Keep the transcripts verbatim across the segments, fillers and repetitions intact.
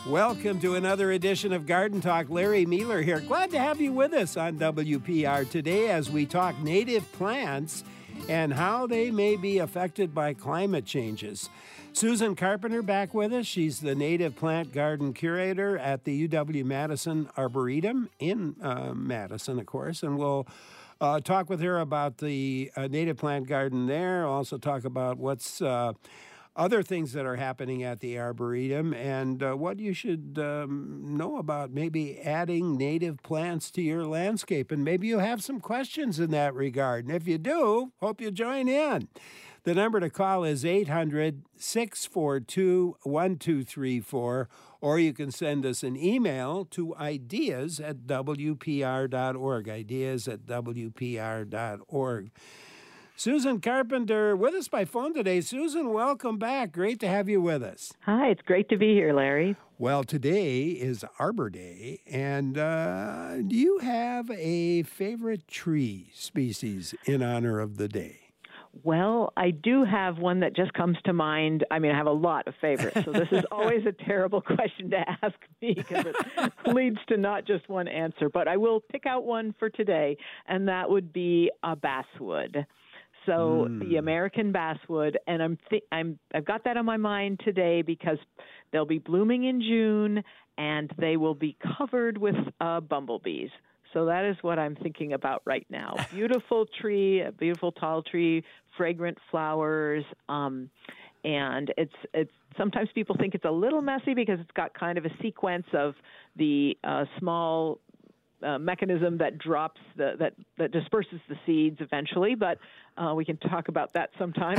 Welcome to another edition of Garden Talk. Larry Mueller here. Glad to have you with us on W P R today as we talk native plants and how they may be affected by climate changes. Susan Carpenter back with us. She's the native plant garden curator at the U W-Madison Arboretum in uh, Madison, of course, and we'll uh, talk with her about the uh, native plant garden there, also talk about what's uh, other things that are happening at the Arboretum and uh, what you should um, know about maybe adding native plants to your landscape. And maybe you have some questions in that regard. And if you do, hope you join in. The number to call is eight hundred, six four two, one two three four, or you can send us an email to ideas at w p r dot org, ideas at w p r dot org. Susan Carpenter with us by phone today. Susan, welcome back. Great to have you with us. Hi, it's great to be here, Larry. Well, today is Arbor Day, and uh, do you have a favorite tree species in honor of the day? Well, I do have one that just comes to mind. I mean, I have a lot of favorites, so this is always a terrible question to ask me because it leads to not just one answer. But I will pick out one for today, and that would be a basswood. So mm. the American basswood, and I'm th- I'm I've got that on my mind today because they'll be blooming in June, and they will be covered with uh, bumblebees. So that is what I'm thinking about right now. Beautiful tree, a beautiful tall tree, fragrant flowers, um, and it's it's. Sometimes people think it's a little messy because it's got kind of a sequence of the uh, small Uh, mechanism that drops the that that disperses the seeds eventually, but uh, we can talk about that sometime.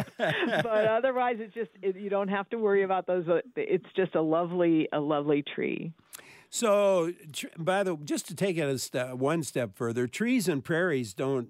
But otherwise, it's just it, you don't have to worry about those. Uh, it's just a lovely a lovely tree. So, tr- by the just to take it a step, one step further, trees and prairies don't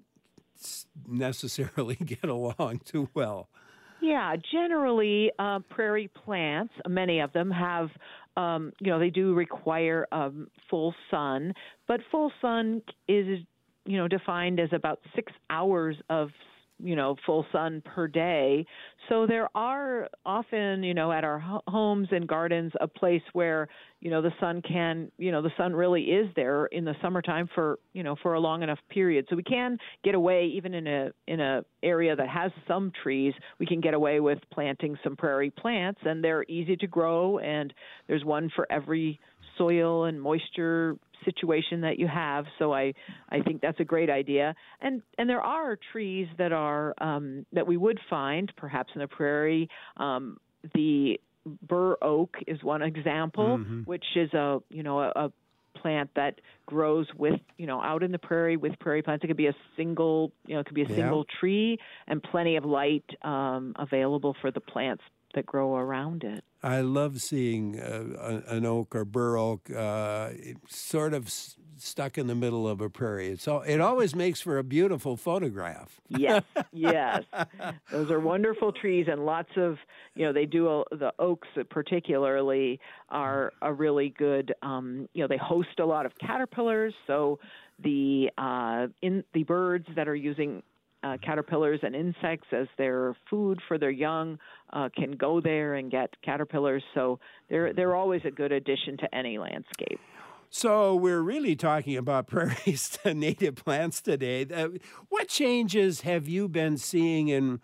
necessarily get along too well. Yeah, generally, uh, prairie plants, many of them have, um, you know, they do require um, full sun, but full sun is, you know, defined as about six hours of, you know, full sun per day. So there are often, you know, at our ho- homes and gardens, a place where, you know, the sun can, you know, the sun really is there in the summertime for, you know, for a long enough period. So we can get away, even in a in a area that has some trees, we can get away with planting some prairie plants, and they're easy to grow, and there's one for every soil and moisture situation that you have. So I, I think that's a great idea. And and there are trees that are um, that we would find perhaps in the prairie. Um, the bur oak is one example, mm-hmm. which is a you know a, a plant that grows with you know out in the prairie with prairie plants. It could be a single you know it could be a yeah. single tree and plenty of light um, available for the plants that grow around it. I love seeing uh, an oak or bur oak uh, sort of s- stuck in the middle of a prairie. It's all, it always makes for a beautiful photograph. Yes, yes. Those are wonderful trees, and lots of, you know, they do, a, the oaks particularly are a really good, um, you know, they host a lot of caterpillars, so the uh, in the birds that are using Uh, caterpillars and insects as their food for their young uh, can go there and get caterpillars. So they're they're always a good addition to any landscape. So we're really talking about prairies to native plants today. Uh, what changes have you been seeing in,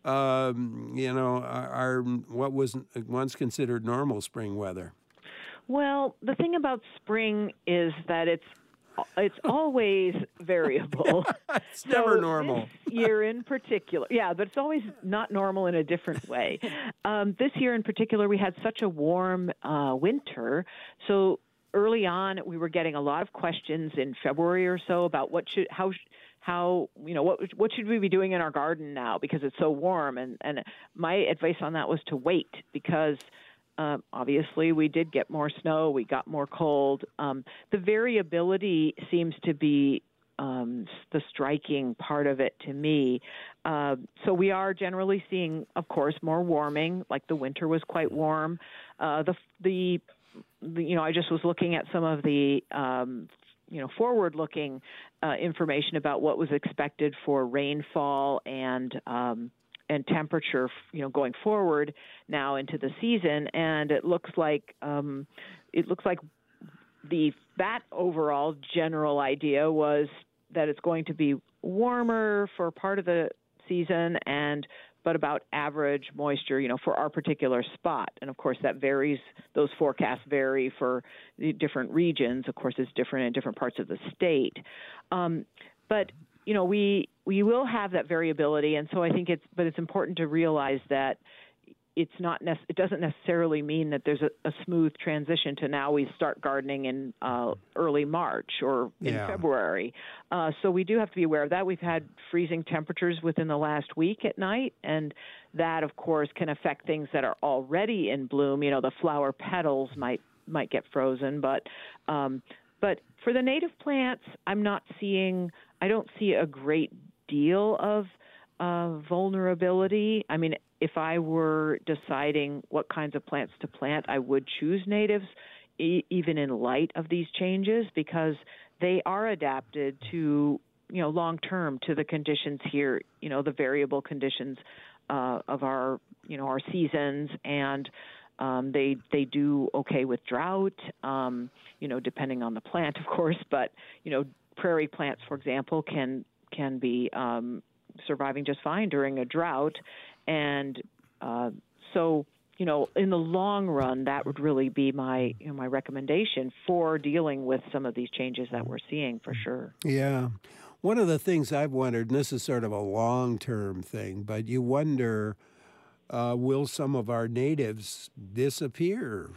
um, you know, our, our what was once considered normal spring weather? Well, the thing about spring is that it's It's always variable. It's never so normal. This year in particular, yeah, but it's always not normal in a different way. Um, this year in particular, we had such a warm uh, winter. So early on, we were getting a lot of questions in February or so about what should, how, how, you know, what what should we be doing in our garden now because it's so warm. And and my advice on that was to wait because. Uh, obviously, we did get more snow. We got more cold. Um, the variability seems to be um, the striking part of it to me. Uh, so we are generally seeing, of course, more warming. Like the winter was quite warm. Uh, the, the the you know I just was looking at some of the um, you know forward-looking uh, information about what was expected for rainfall and um, and temperature, you know, going forward now into the season, and it looks like um, it looks like the that overall general idea was that it's going to be warmer for part of the season, and but about average moisture, you know, for our particular spot. And of course, that varies. Those forecasts vary for the different regions. Of course, it's different in different parts of the state. Um, but you know, we we will have that variability, and so I think it's. But it's important to realize that it's not. Nec- it doesn't necessarily mean that there's a, a smooth transition to now we start gardening in uh, early March or in Yeah. February. Uh, so we do have to be aware of that. We've had freezing temperatures within the last week at night, and that, of course, can affect things that are already in bloom. You know, the flower petals might might get frozen, but um, but for the native plants, I'm not seeing. I don't see a great deal of uh, vulnerability. I mean, if I were deciding what kinds of plants to plant, I would choose natives, e- even in light of these changes, because they are adapted to, you know, long term to the conditions here, you know, the variable conditions uh, of our, you know, our seasons, and um, they they do okay with drought, um, you know, depending on the plant, of course, but you know, prairie plants, for example, can can be um, surviving just fine during a drought. And uh, so, you know, in the long run, that would really be my, you know, my recommendation for dealing with some of these changes that we're seeing, for sure. Yeah. One of the things I've wondered, and this is sort of a long-term thing, but you wonder, uh, will some of our natives disappear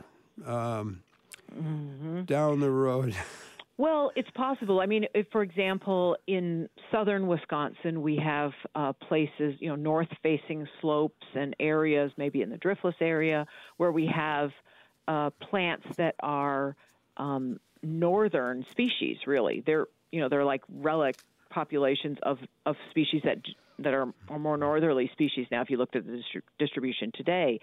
um, Mm-hmm. down the road? Well, it's possible. I mean, if, for example, in southern Wisconsin, we have uh, places, you know, north-facing slopes and areas, maybe in the driftless area, where we have uh, plants that are um, northern species. Really, they're, you know, they're like relic populations of, of species that that are, are more northerly species now. If you looked at the distri- distribution today,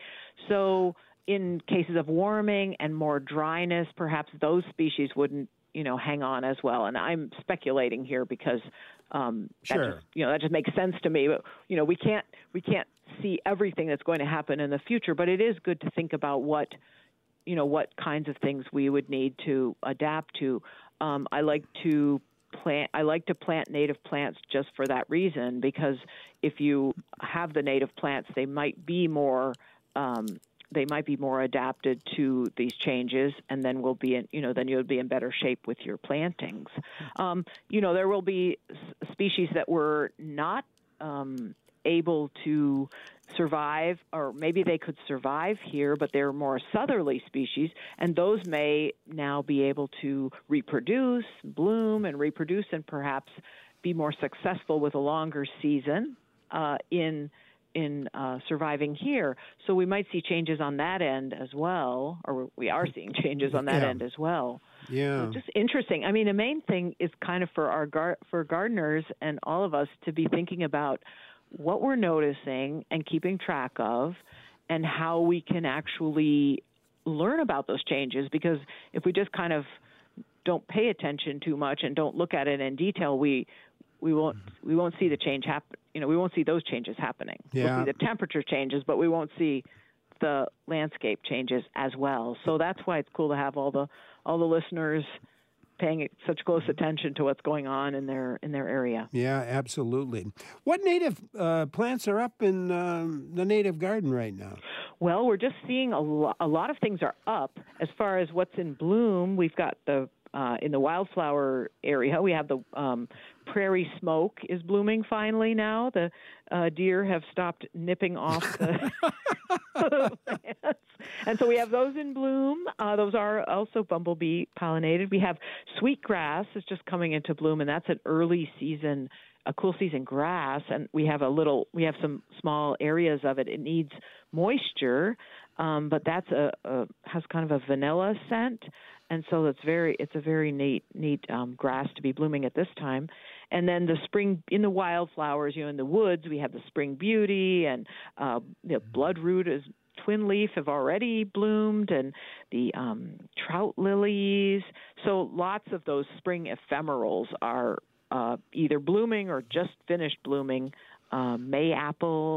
so in cases of warming and more dryness, perhaps those species wouldn't, you know, hang on as well. And I'm speculating here because, um, Sure. that just, you know, that just makes sense to me. But, you know, we can't, we can't see everything that's going to happen in the future, but it is good to think about what, you know, what kinds of things we would need to adapt to. Um, I like to plant, I like to plant native plants just for that reason, because if you have the native plants, they might be more, um, they might be more adapted to these changes, and then we'll be in, you know, then you'll be in better shape with your plantings. Um, you know, there will be s- species that were not um, able to survive, or maybe they could survive here, but they're more southerly species, and those may now be able to reproduce, bloom, and reproduce, and perhaps be more successful with a longer season uh, in in uh, surviving here. So we might see changes on that end as well, or we are seeing changes on that Yeah. end as well. Yeah. So just interesting. I mean, the main thing is kind of for our gar- for gardeners and all of us to be thinking about what we're noticing and keeping track of, and how we can actually learn about those changes. Because if we just kind of don't pay attention too much and don't look at it in detail, we we won't we won't see the change happen. You know, we won't see those changes happening. Yeah. We'll see the temperature changes, but we won't see the landscape changes as well. So that's why it's cool to have all the all the listeners paying such close attention to what's going on in their in their area. Yeah, absolutely. What native uh, plants are up in um, the native garden right now? Well, we're just seeing a, lo- a lot of things are up. As far as what's in bloom, we've got the uh, in the wildflower area, we have the um, prairie smoke is blooming finally now. The uh, deer have stopped nipping off the plants. And so we have those in bloom. Uh, those are also bumblebee pollinated. We have sweetgrass is just coming into bloom, and that's an early season, a cool season grass. And we have a little, we have some small areas of it. It needs moisture, um, but that's a, a has kind of a vanilla scent. And so it's very, it's a very neat, neat um, grass to be blooming at this time. And then the spring in the wildflowers, you know, in the woods, we have the spring beauty, and uh, the bloodroot is twin leaf have already bloomed, and the um, trout lilies. So lots of those spring ephemerals are uh, either blooming or just finished blooming. Uh, May apple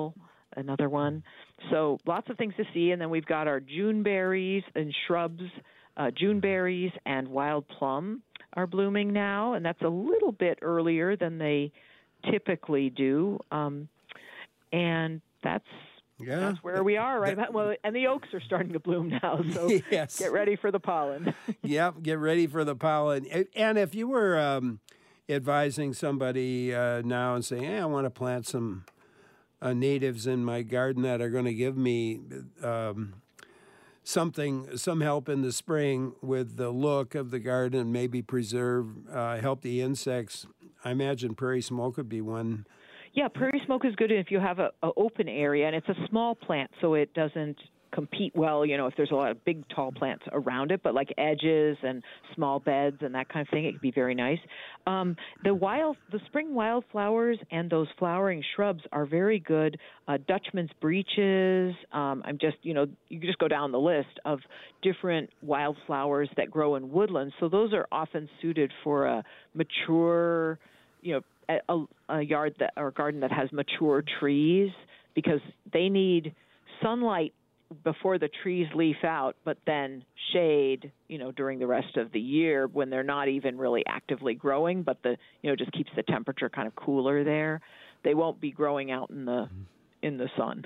another one. So lots of things to see. And then we've got our June berries and shrubs. Uh, June berries and wild plum are blooming now, and that's a little bit earlier than they typically do. Um, and that's yeah. that's where we are right about. Well, and the oaks are starting to bloom now, so yes. get ready for the pollen. Yep, get ready for the pollen. And if you were um, advising somebody uh, now and saying, hey, I want to plant some uh, natives in my garden that are going to give me um, something, some help in the spring with the look of the garden, maybe preserve, uh, help the insects, I imagine prairie smoke would be one. Yeah, prairie smoke is good if you have a, a open area, and it's a small plant, so it doesn't compete well, you know, if there's a lot of big, tall plants around it, but like edges and small beds and that kind of thing, it could be very nice. Um, the wild, the spring wildflowers and those flowering shrubs are very good. Uh, Dutchman's breeches. Um, I'm just, you know, you can just go down the list of different wildflowers that grow in woodlands. So those are often suited for a mature, you know, a, a yard that or garden that has mature trees, because they need sunlight before the trees leaf out, but then shade, you know, during the rest of the year when they're not even really actively growing, but the, you know, just keeps the temperature kind of cooler there. They won't be growing out in the in the sun.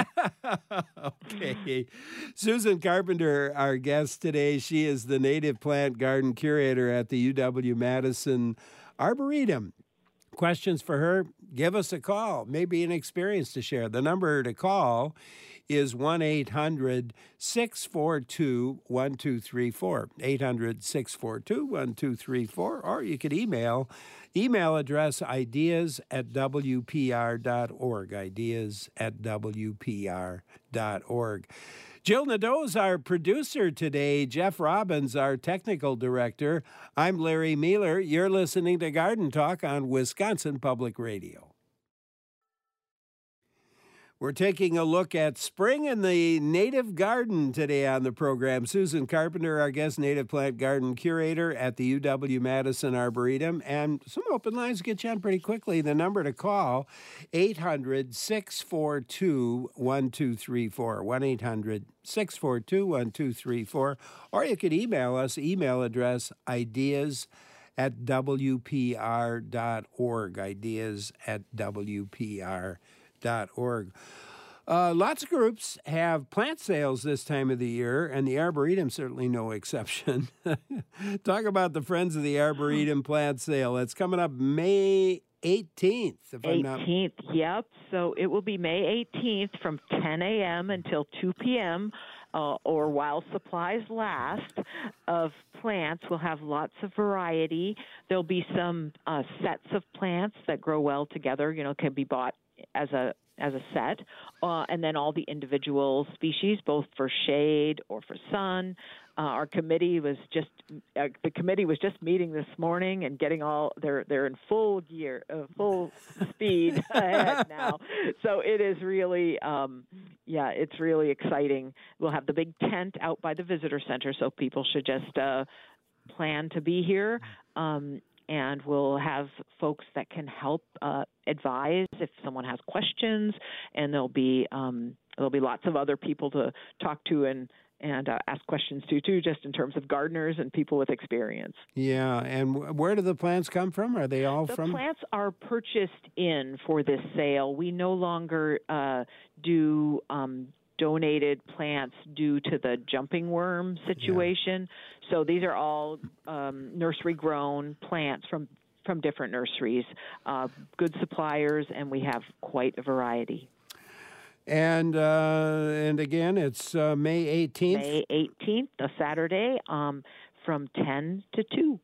Okay. Susan Carpenter, our guest today. She is the native plant garden curator at the U W-Madison Arboretum. Questions for her? Give us a call. Maybe an experience to share. The number to call is one eight hundred six four two one two three four, eight hundred six four two one two three four, or you could email, email address ideas at w p r dot org, ideas at w p r dot org. Jill Nadeau is our producer today. Jeff Robbins, our technical director. I'm Larry Mealer. You're listening to Garden Talk on Wisconsin Public Radio. We're taking a look at spring in the native garden today on the program. Susan Carpenter, our guest, native plant garden curator at the U W-Madison Arboretum. And some open lines get you on pretty quickly. The number to call, eight hundred six four two one two three four, one eight hundred six four two one two three four. Or you could email us, email address ideas at w p r dot org, ideas at w p r dot org. Uh, lots of groups have plant sales this time of the year, and the Arboretum certainly no exception. Talk about the Friends of the Arboretum plant sale. It's coming up May eighteenth. If I'm not... eighteenth, yep. So it will be May eighteenth from ten a.m. until two p.m., uh, or while supplies last, of plants. We'll have lots of variety. There'll be some uh, sets of plants that grow well together, you know, can be bought as a as a set, uh, and then all the individual species, both for shade or for sun. Uh, our committee was just uh, the committee was just meeting this morning and getting all they're they're in full gear, uh, full speed ahead now. So it is really, um, yeah, it's really exciting. We'll have the big tent out by the visitor center, so people should just uh, plan to be here. Um, And we'll have folks that can help uh, advise if someone has questions, and there'll be um, there'll be lots of other people to talk to and and uh, ask questions to too, just in terms of gardeners and people with experience. Yeah, and where do the plants come from? Are they all the from? The plants are purchased in for this sale. We no longer uh, do. Um, donated plants due to the jumping worm situation. Yeah. So these are all um, nursery-grown plants from, from different nurseries, uh, good suppliers, and we have quite a variety. And uh, and again, it's uh, May eighteenth? May eighteenth, a Saturday, um, from ten to two.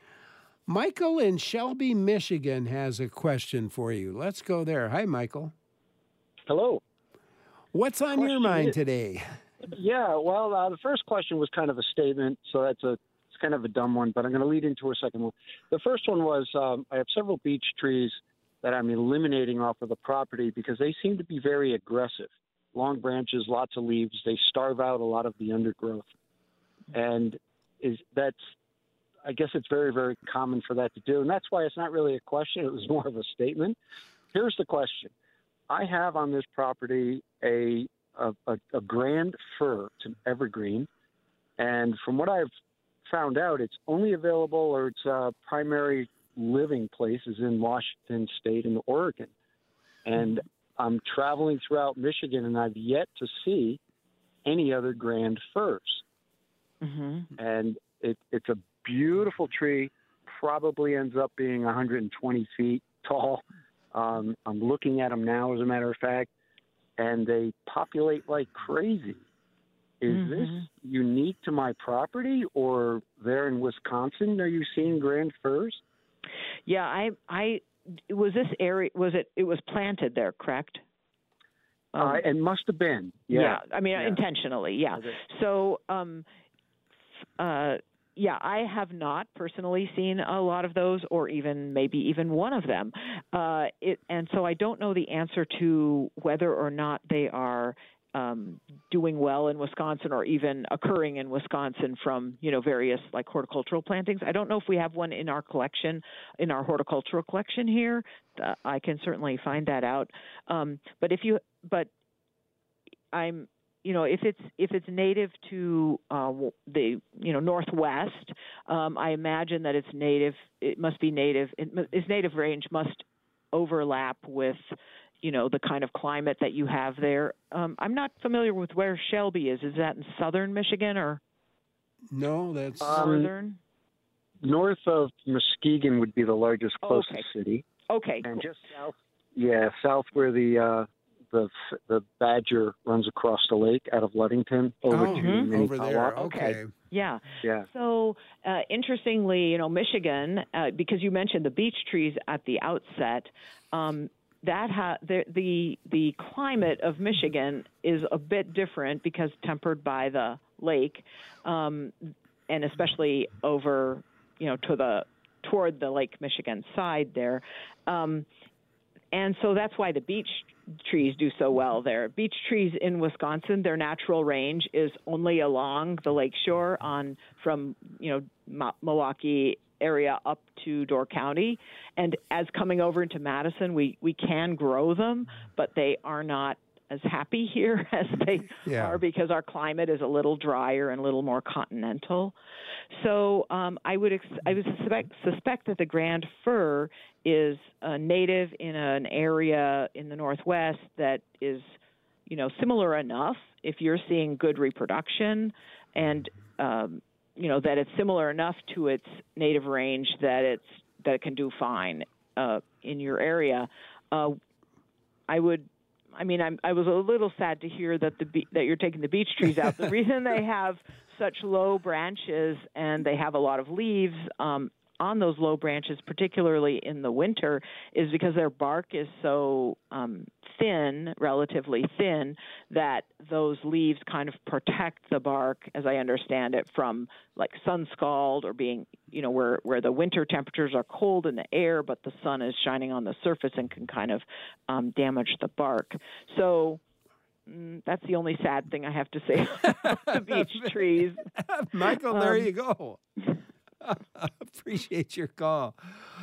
Michael in Shelby, Michigan has a question for you. Let's go there. Hi, Michael. Hello. What's on your mind today? Yeah, well, uh, the first question was kind of a statement, so that's a it's kind of a dumb one, but I'm going to lead into a second one. The first one was um, I have several beech trees that I'm eliminating off of the property because they seem to be very aggressive. Long branches, lots of leaves. They starve out a lot of the undergrowth. And is that's I guess it's very, very common for that to do. And that's why it's not really a question. It was more of a statement. Here's the question. I have on this property a a, a, a grand fir. It's an evergreen, and from what I've found out, it's only available, or its uh, primary living place is in Washington State and Oregon. And I'm traveling throughout Michigan, and I've yet to see any other grand firs. Mm-hmm. And it, it's a beautiful tree. Probably ends up being one hundred twenty feet tall. Um, I'm looking at them now, as a matter of fact, and they populate like crazy. Is mm-hmm. this unique to my property, or there in Wisconsin are you seeing grand firs? Yeah, I, I was this area. Was it? It was planted there, correct? Um, uh, it must have been. Yeah, yeah I mean, yeah. intentionally. Yeah. Okay. So, um, uh, yeah, I have not personally seen a lot of those, or even maybe even one of them. Uh, it, and so I don't know the answer to whether or not they are um, doing well in Wisconsin, or even occurring in Wisconsin from, you know, various like horticultural plantings. I don't know if we have one in our collection, in our horticultural collection here. Uh, I can certainly find that out. Um, but if you, but I'm, you know, if it's if it's native to uh, the you know Northwest, um, I imagine that it's native. It must be native. It, its native range must overlap with, you know, the kind of climate that you have there. Um, I'm not familiar with where Shelby is. Is that in southern Michigan or? No, that's um, northern. North of Muskegon would be the largest closest okay. city. Okay. And cool. just south, yeah, south where the uh, the the Badger runs across the lake out of Ludington over oh, to mm-hmm. over Minnehaha. there. Okay. Okay. Yeah. Yeah. So, uh, interestingly, you know, Michigan, uh, because you mentioned the beech trees at the outset, um, that ha- the, the the climate of Michigan is a bit different because tempered by the lake, um, and especially over, you know, to the toward the Lake Michigan side there. Um, And so that's why the beech trees do so well there. Beech trees in Wisconsin, their natural range is only along the lakeshore on from, you know, M- Milwaukee area up to Door County. And as coming over into Madison, we, we can grow them, but they are not as happy here as they yeah. are because our climate is a little drier and a little more continental. So um, I would ex- I would suspect, suspect that the grand fir is uh, native in an area in the Northwest that is, you know, similar enough if you're seeing good reproduction and, um, you know, that it's similar enough to its native range that it's that it can do fine uh, in your area. Uh, I would. I mean, I'm, I was a little sad to hear that the be- that you're taking the beech trees out. The reason they have such low branches and they have a lot of leaves um, on those low branches, particularly in the winter, is because their bark is so um, thin, relatively thin, that those leaves kind of protect the bark, as I understand it, from like sun scald or being, you know, where, where the winter temperatures are cold in the air, but the sun is shining on the surface and can kind of um, damage the bark. So mm, that's the only sad thing I have to say about the beech trees. Michael, there um, you go. Appreciate your call.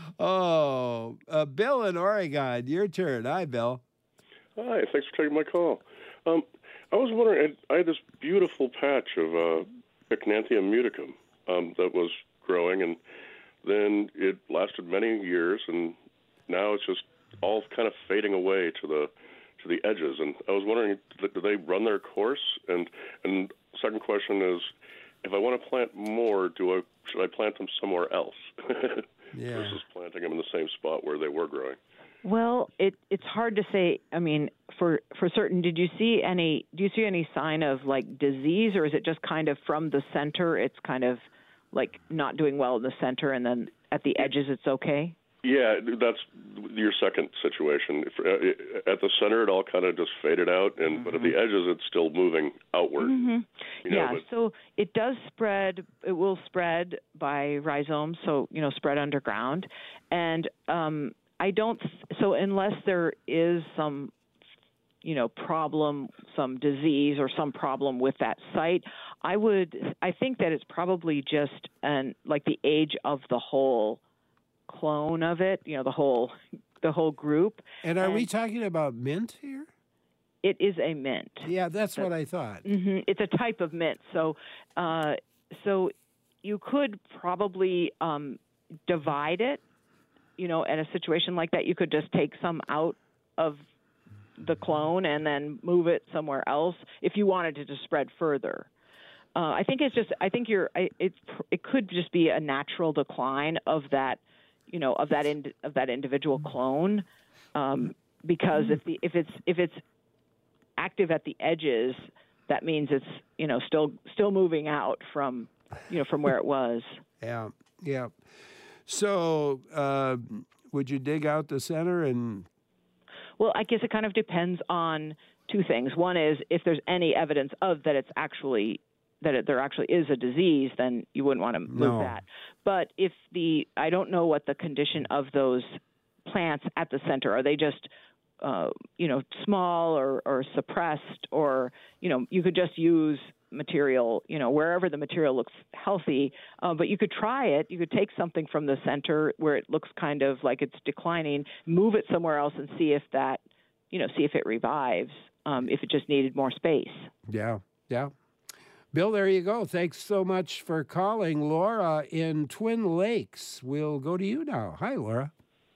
Oh, uh, Bill in Oregon, your turn. Hi, Bill. Hi, thanks for taking my call. Um, I was wondering, I had this beautiful patch of uh, Pycnanthemum muticum um, that was growing, and then it lasted many years, and now it's just all kind of fading away to the to the edges. And I was wondering, do they run their course? And and second question is, if I want to plant more, do I should I plant them somewhere else yeah. versus planting them in the same spot where they were growing? Well, it it's hard to say. I mean, for for certain, did you see any? Do you see any sign of like disease, or is it just kind of from the center? It's kind of like not doing well in the center, and then at the edges, it's okay. Yeah, that's your second situation. If, uh, at the center, it all kind of just faded out, and mm-hmm. but at the edges, it's still moving outward. Mm-hmm. You know, yeah, but, so it does spread. It will spread by rhizomes, so you know, spread underground, and um, I don't. So unless there is some, you know, problem, some disease or some problem with that site, I would. I think that it's probably just an like the age of the whole clone of it, you know, the whole the whole group. And are and we talking about mint here? It is a mint. Yeah, that's what I thought. Mm-hmm. It's a type of mint. So, uh, so you could probably um, divide it. You know, in a situation like that, you could just take some out of the clone and then move it somewhere else if you wanted it to spread further. Uh, I think it's just. I think you're. I, it's. It could just be a natural decline of that. You know, of that ind, of that individual clone, um, because if the if it's if it's active at the edges, that means it's you know still still moving out from you know from where it was. Yeah. Yeah. So, uh, would you dig out the center and? Well, I guess it kind of depends on two things. One is if there's any evidence of that it's actually that it, there actually is a disease, then you wouldn't want to move No. that. But if the I don't know what the condition of those plants at the center are. They just uh, you know small or, or suppressed, or you know you could just use material, you know, wherever the material looks healthy, uh, but you could try it. You could take something from the center where it looks kind of like it's declining, move it somewhere else and see if that, you know, see if it revives, um, if it just needed more space. Yeah, yeah. Bill, there you go. Thanks so much for calling. Laura in Twin Lakes. We'll go to you now. Hi, Laura.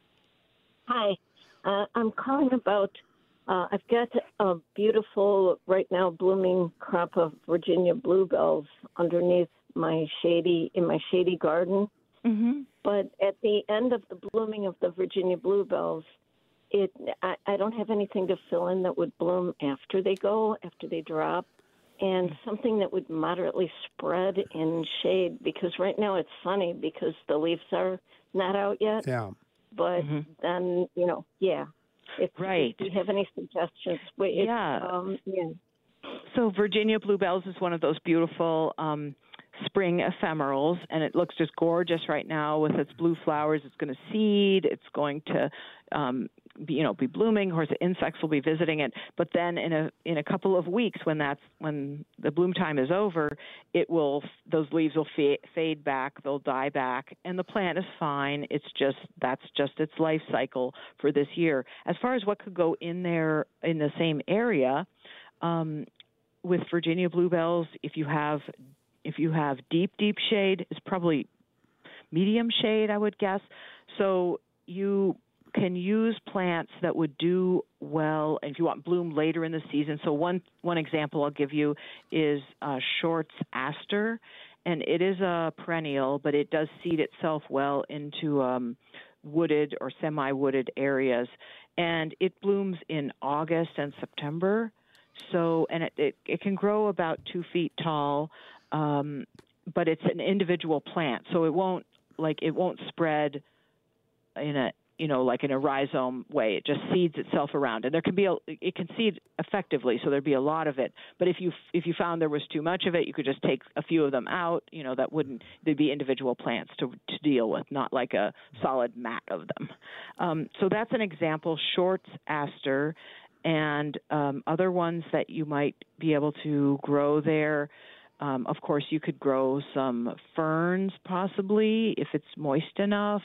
Hi. Uh, I'm calling about Uh, I've got a beautiful, right now, blooming crop of Virginia bluebells underneath my shady, in my shady garden. Mm-hmm. But at the end of the blooming of the Virginia bluebells, it I, I don't have anything to fill in that would bloom after they go, after they drop, and something that would moderately spread in shade, because right now it's sunny because the leaves are not out yet. Yeah. But Mm-hmm. then, you know, yeah. If, Right. if you have any suggestions, wait, it, Yeah. Um, yeah. So Virginia bluebells is one of those beautiful um, spring ephemerals, and it looks just gorgeous right now with its blue flowers. It's going to seed. It's going to, um, be, you know, be blooming. Of course, the insects will be visiting it. But then in a in a couple of weeks, when that's when the bloom time is over, it will those leaves will fa- fade back. They'll die back, and the plant is fine. It's just that's just its life cycle for this year. As far as what could go in there in the same area. Um, with Virginia bluebells, if you have if you have deep, deep shade, it's probably medium shade, I would guess. So you can use plants that would do well, and if you want bloom later in the season. So one one example I'll give you is uh, Short's aster, and it is a perennial, but it does seed itself well into um, wooded or semi-wooded areas, and it blooms in August and September. So, and it, it, it can grow about two feet tall, um, but it's an individual plant, so it won't like it won't spread in a you know like in a rhizome way. It just seeds itself around, and there can be a it can seed effectively, so there'd be a lot of it. But if you if you found there was too much of it, you could just take a few of them out. You know that wouldn't they'd be individual plants to to deal with, not like a solid mat of them. Um, so that's an example. Short's aster. And um, other ones that you might be able to grow there. Um, of course, you could grow some ferns possibly if it's moist enough,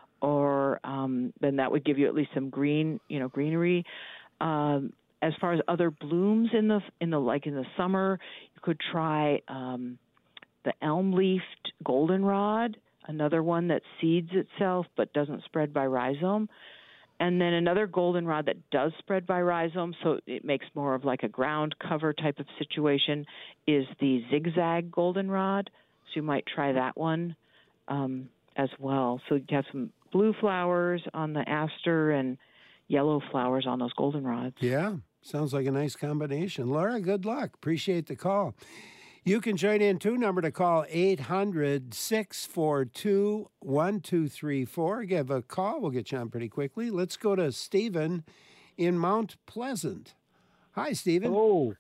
or um, then that would give you at least some green, you know, greenery. Um, as far as other blooms in the in the like in the summer, you could try um, the elm-leafed goldenrod, another one that seeds itself but doesn't spread by rhizome. And then another goldenrod that does spread by rhizome, so it makes more of like a ground cover type of situation, is the zigzag goldenrod. So you might try that one um, as well. So you have some blue flowers on the aster and yellow flowers on those goldenrods. Yeah, sounds like a nice combination. Laura, good luck. Appreciate the call. You can join in, too. Number to call, eight hundred, six four two, one two three four. Give a call. We'll get you on pretty quickly. Let's go to Stephen in Mount Pleasant. Hi, Stephen. Hello.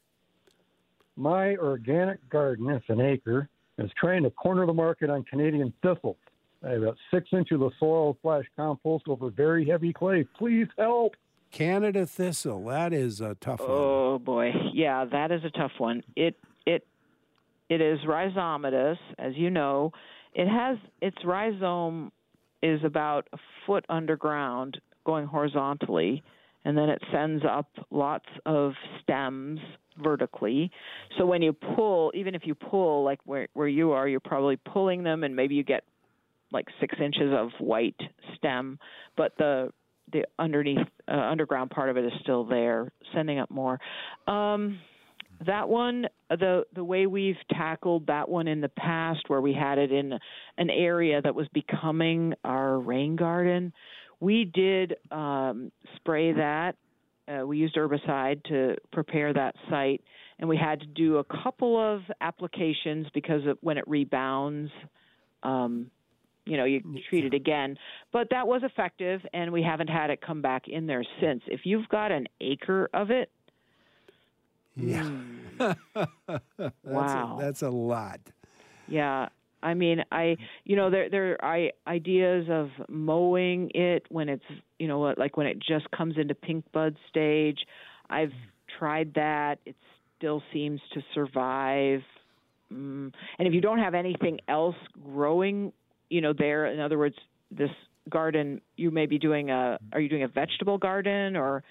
My organic garden, it's an acre, is trying to corner the market on Canadian thistles. I have about six inches of soil slash compost over very heavy clay. Please help. Canada thistle. That is a tough one. Oh, boy. Yeah, that is a tough one. It it It is rhizomatous, as you know. It has its rhizome is about a foot underground going horizontally, and then it sends up lots of stems vertically. So when you pull, even if you pull like where, where you are, you're probably pulling them, and maybe you get like six inches of white stem, but the the underneath uh, underground part of it is still there, sending up more. Um, that one, the the way we've tackled that one in the past, where we had it in an area that was becoming our rain garden, we did um, spray that. Uh, we used herbicide to prepare that site, and we had to do a couple of applications because of when it rebounds, um, you know, you treat it again. But that was effective, and we haven't had it come back in there since. If you've got an acre of it, yeah, mm, that's wow, a, that's a lot. Yeah. I mean, I, you know, there there are ideas of mowing it when it's, you know, like when it just comes into pink bud stage. I've tried that. It still seems to survive. Mm. And if you don't have anything else growing, you know, there, in other words, this garden, you may be doing a, are you doing a vegetable garden or?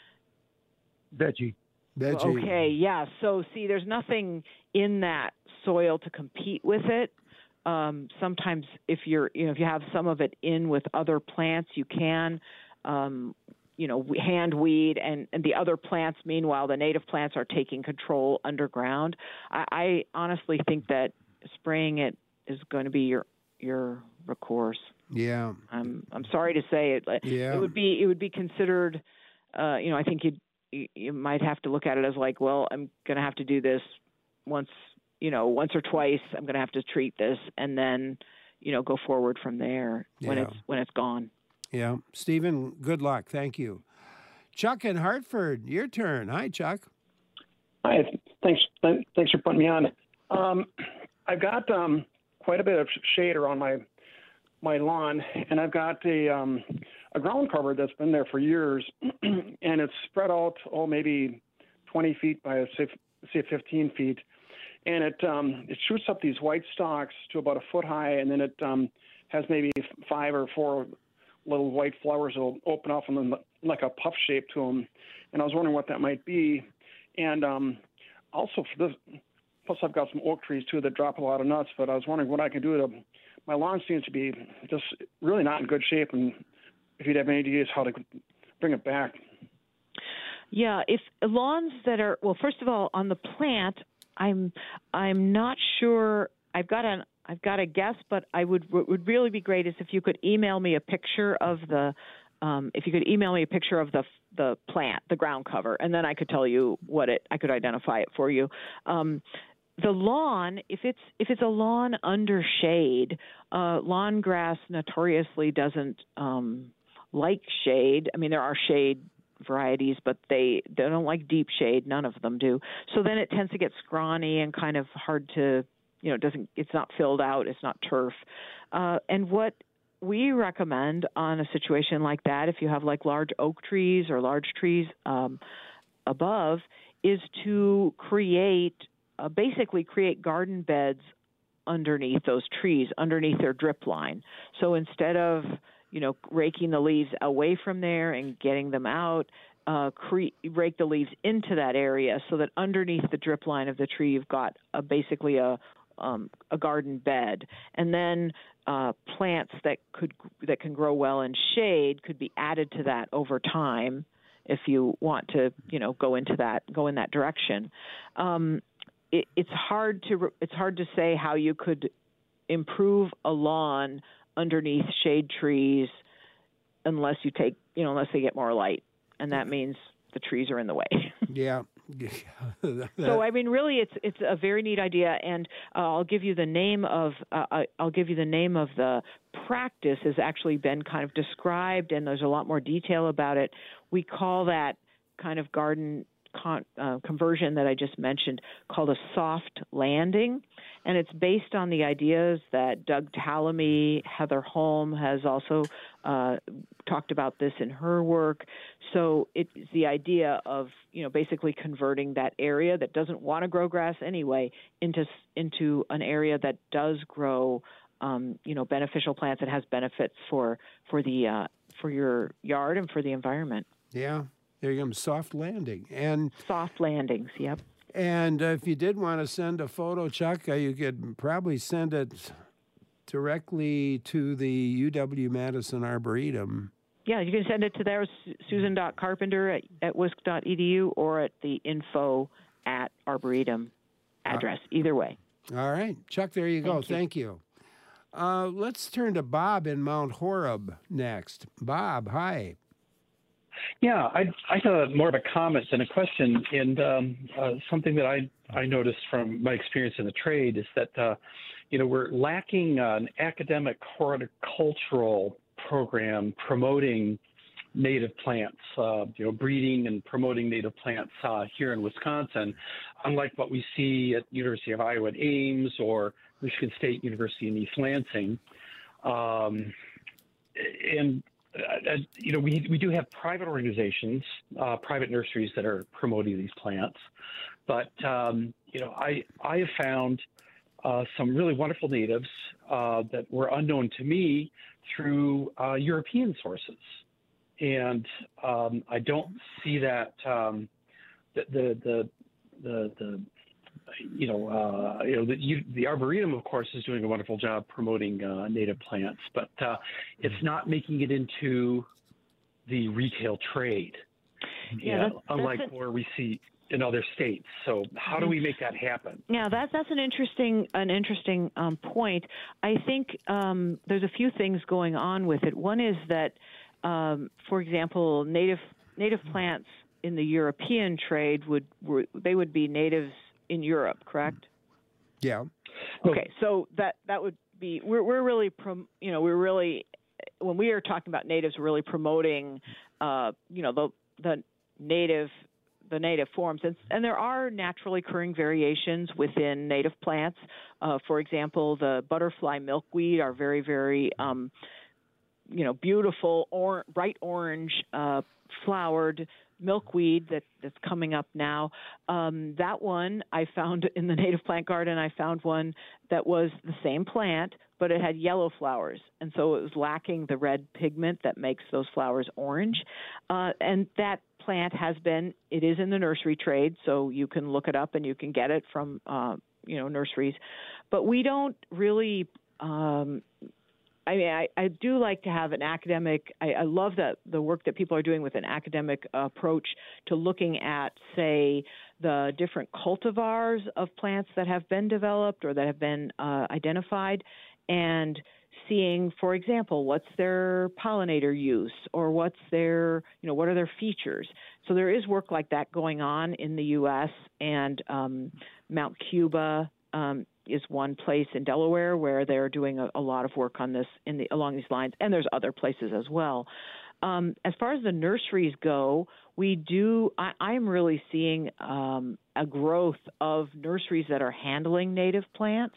Veggie. Veggie. Okay, yeah. So, see, there's nothing in that soil to compete with it. Um, sometimes if you're, you know, if you have some of it in with other plants, you can, um, you know, hand weed, and, and the other plants, meanwhile, the native plants are taking control underground. I, I honestly think that spraying it is going to be your your recourse. Yeah. I'm I'm sorry to say it. Yeah. It would be it would be considered, uh, you know, I think you'd, you you might have to look at it as like, well, I'm going to have to do this once. You know, once or twice, I'm going to have to treat this, and then, you know, go forward from there when Yeah. it's when it's gone. Yeah. Stephen, good luck. Thank you. Chuck in Hartford, your turn. Hi, Chuck. Hi. Thanks. Thanks for putting me on. Um, I've got um, quite a bit of shade around my my lawn, and I've got a um, a ground cover that's been there for years, and it's spread out, oh, maybe twenty feet by say, say fifteen feet. And it um, it shoots up these white stalks to about a foot high, and then it um, has maybe five or four little white flowers that will open up and then like a puff shape to them. And I was wondering what that might be. And um, also for this, plus I've got some oak trees too that drop a lot of nuts. But I was wondering what I can do to. My lawn seems to be just really not in good shape, and if you'd have any ideas how to bring it back. Yeah, if lawns that are well, first of all, on the plant. I'm I'm not sure. I've got an I've got a guess, but I would what would really be great is if you could email me a picture of the um, if you could email me a picture of the the plant, the ground cover, and then I could tell you what it. I could identify it for you. Um, the lawn, if it's if it's a lawn under shade, uh, lawn grass notoriously doesn't um, like shade. I mean, there are shade varieties, but they, they don't like deep shade. None of them do. So then it tends to get scrawny and kind of hard to, you know, it doesn't, it's not filled out. It's not turf. Uh, and what we recommend on a situation like that, if you have like large oak trees or large trees um, above, is to create, uh, basically create garden beds underneath those trees, underneath their drip line. So instead of, you know, raking the leaves away from there and getting them out, uh, cre- rake the leaves into that area so that underneath the drip line of the tree, you've got a, basically a um, a garden bed. And then uh, plants that could that can grow well in shade could be added to that over time if you want to, you know, go into that, go in that direction. Um, it, it's hard to it's hard to say how you could improve a lawn underneath shade trees unless you take, you know, unless they get more light. And that means the trees are in the way. Yeah. So, I mean, really, it's it's a very neat idea. And uh, I'll give you the name of, uh, I'll give you the name of the practice has actually been kind of described, and there's a lot more detail about it. We call that kind of garden Con, uh, conversion that I just mentioned called a soft landing, and it's based on the ideas that Doug Tallamy, Heather Holm has also uh, talked about this in her work. So it's the idea of, you know, basically converting that area that doesn't want to grow grass anyway into into an area that does grow, um, you know, beneficial plants that has benefits for for the uh, for your yard and for the environment. Yeah, there you go, soft landing. And soft landings, yep. And uh, if you did want to send a photo, Chuck, uh, you could probably send it directly to the U W-Madison Arboretum. Yeah, you can send it to there, susan dot carpenter at, at wisc dot e d u or at the info at Arboretum address, uh, either way. All right. Chuck, there you go. Thank you. Thank you. Uh, let's turn to Bob in Mount Horeb next. Bob, hi. Yeah, I, I have more of a comment than a question, and um, uh, something that I, I noticed from my experience in the trade is that, uh, you know, we're lacking an academic horticultural program promoting native plants, uh, you know, breeding and promoting native plants uh, here in Wisconsin, unlike what we see at University of Iowa at Ames or Michigan State University in East Lansing. Um, and Uh, you know, we we do have private organizations, uh, private nurseries that are promoting these plants, but um, you know, I I have found uh, some really wonderful natives uh, that were unknown to me through uh, European sources, and um, I don't see that um, the, the the the the you know, uh, you know, the, you, the Arboretum, of course, is doing a wonderful job promoting uh, native plants, but uh, it's not making it into the retail trade, yeah, that's, unlike that's a, where we see in other states. So, how do we make that happen? Yeah, that's that's an interesting an interesting um, point. I think um, there's a few things going on with it. One is that, um, for example, native native plants in the European trade would were, they would be natives in Europe, correct? Yeah. Okay, so that that would be we're we're really prom, you know we're really when we are talking about natives, we're really promoting uh, you know the the native the native forms, and and there are naturally occurring variations within native plants. Uh, for example, the butterfly milkweed are very very um, you know beautiful or bright orange uh, flowered milkweed that, that's coming up now. Um, that one I found in the native plant garden. I found one that was the same plant, but it had yellow flowers. And so it was lacking the red pigment that makes those flowers orange. Uh, and that plant has been, it is in the nursery trade, so you can look it up and you can get it from, uh, you know, nurseries. But we don't really... Um, I mean, I, I do like to have an academic, I, I love that the work that people are doing with an academic approach to looking at, say, the different cultivars of plants that have been developed or that have been uh, identified, and seeing, for example, what's their pollinator use or what's their, you know, what are their features. So there is work like that going on in the U S, and um, Mount Cuba um, is one place in Delaware where they're doing a, a lot of work on this in the along these lines, and there's other places as well. Um, as far as the nurseries go, we do. I, I'm really seeing um, a growth of nurseries that are handling native plants,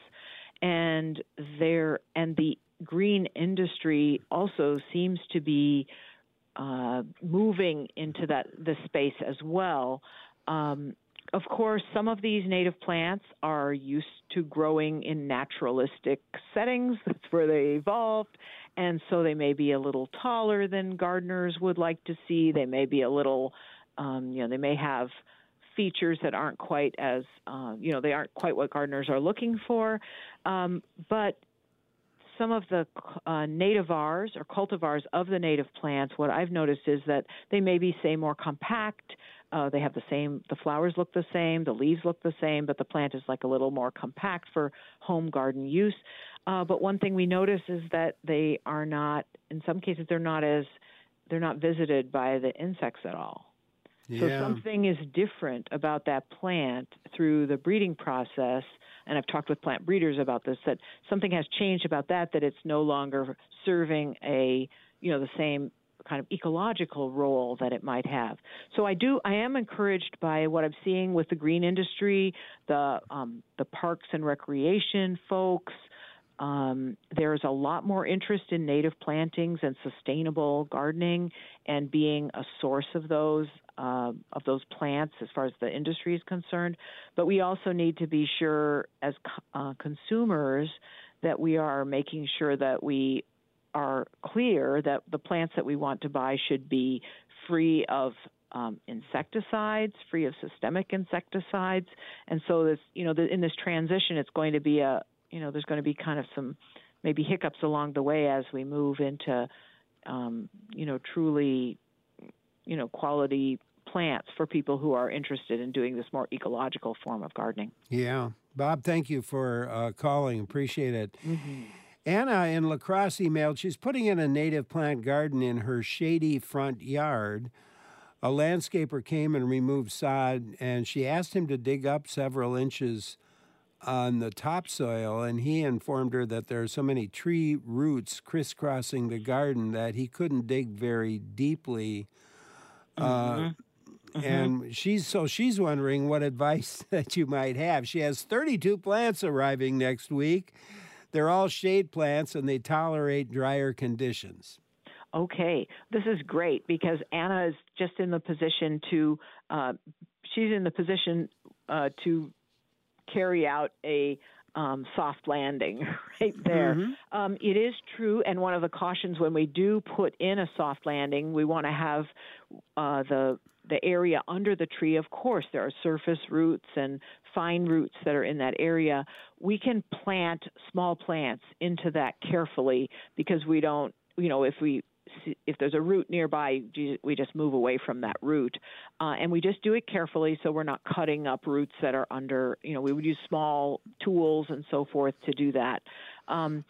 and there and the green industry also seems to be uh, moving into that the space as well. Um, Of course, some of these native plants are used to growing in naturalistic settings. That's where they evolved. And so they may be a little taller than gardeners would like to see. They may be a little, um, you know, they may have features that aren't quite as, uh, you know, they aren't quite what gardeners are looking for. Um, but some of the uh, nativars or cultivars of the native plants, what I've noticed is that they may be, say, more compact. Uh, they have the same, the flowers look the same, the leaves look the same, but the plant is like a little more compact for home garden use. Uh, but one thing we notice is that they are not, in some cases, they're not as, they're not visited by the insects at all. Yeah. So something is different about that plant through the breeding process, and I've talked with plant breeders about this, that something has changed about that, that it's no longer serving a, you know, the same kind of ecological role that it might have. So I do, I am encouraged by what I'm seeing with the green industry, the um, the parks and recreation folks. Um, there's a lot more interest in native plantings and sustainable gardening and being a source of those uh, of those plants as far as the industry is concerned. But we also need to be sure as uh, consumers that we are making sure that we are clear that the plants that we want to buy should be free of um, insecticides, free of systemic insecticides. And so this, you know, the, in this transition, it's going to be a, you know, there's going to be kind of some maybe hiccups along the way as we move into, um, you know, truly, you know, quality plants for people who are interested in doing this more ecological form of gardening. Yeah. Bob, thank you for uh, calling. Appreciate it. Mm-hmm. Anna in La Crosse emailed, she's putting in a native plant garden in her shady front yard. A landscaper came and removed sod, and she asked him to dig up several inches on the topsoil, and he informed her that there are so many tree roots crisscrossing the garden that he couldn't dig very deeply. Mm-hmm. Uh, Mm-hmm. And she's so she's wondering what advice that you might have. She has thirty-two plants arriving next week. They're all shade plants, and they tolerate drier conditions. Okay, this is great because Anna is just in the position to, uh, she's in the position uh, to carry out a um, soft landing right there. Mm-hmm. Um, it is true, and one of the cautions when we do put in a soft landing, we want to have uh, the the area under the tree. Of course, there are surface roots and fine roots that are in that area. We can plant small plants into that carefully because we don't, you know, if we if there's a root nearby, we just move away from that root. Uh, and we just do it carefully so we're not cutting up roots that are under, you know, we would use small tools and so forth to do that. Um,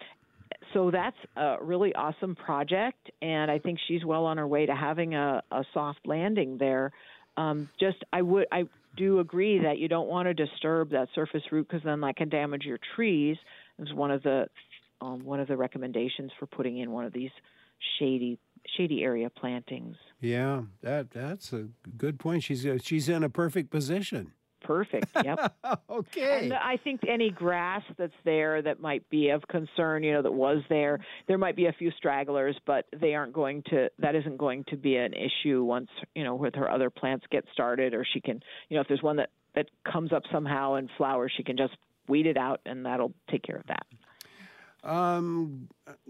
so that's a really awesome project, and I think she's well on her way to having a, a soft landing there. Um, just I would I do agree that you don't want to disturb that surface root because then that can damage your trees. It's one of the um, one of the recommendations for putting in one of these shady shady area plantings. Yeah, that that's a good point. She's uh, she's in a perfect position. Perfect. Yep. Okay. And I think any grass that's there that might be of concern, you know, that was there, there might be a few stragglers, but they aren't going to. That isn't going to be an issue once, you know, with her other plants get started, or she can, you know, if there's one that that comes up somehow and flowers, she can just weed it out, and that'll take care of that. Um.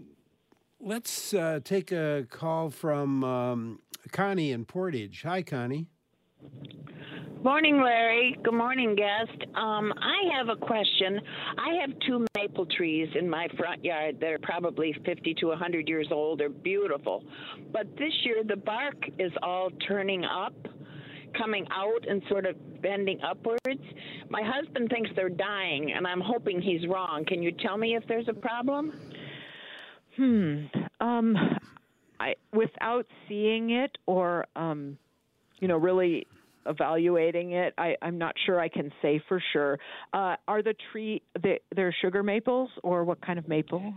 Let's uh, take a call from um, Connie in Portage. Hi, Connie. Morning, Larry. Good morning, guest. Um, I have a question. I have two maple trees in my front yard that are probably fifty to one hundred years old. They're beautiful. But this year, the bark is all turning up, coming out and sort of bending upwards. My husband thinks they're dying, and I'm hoping he's wrong. Can you tell me if there's a problem? Hmm. Um, I, without seeing it or, um, you know, really evaluating it, I, I'm not sure I can say for sure. Uh, are the tree, the, they're sugar maples, or what kind of maple?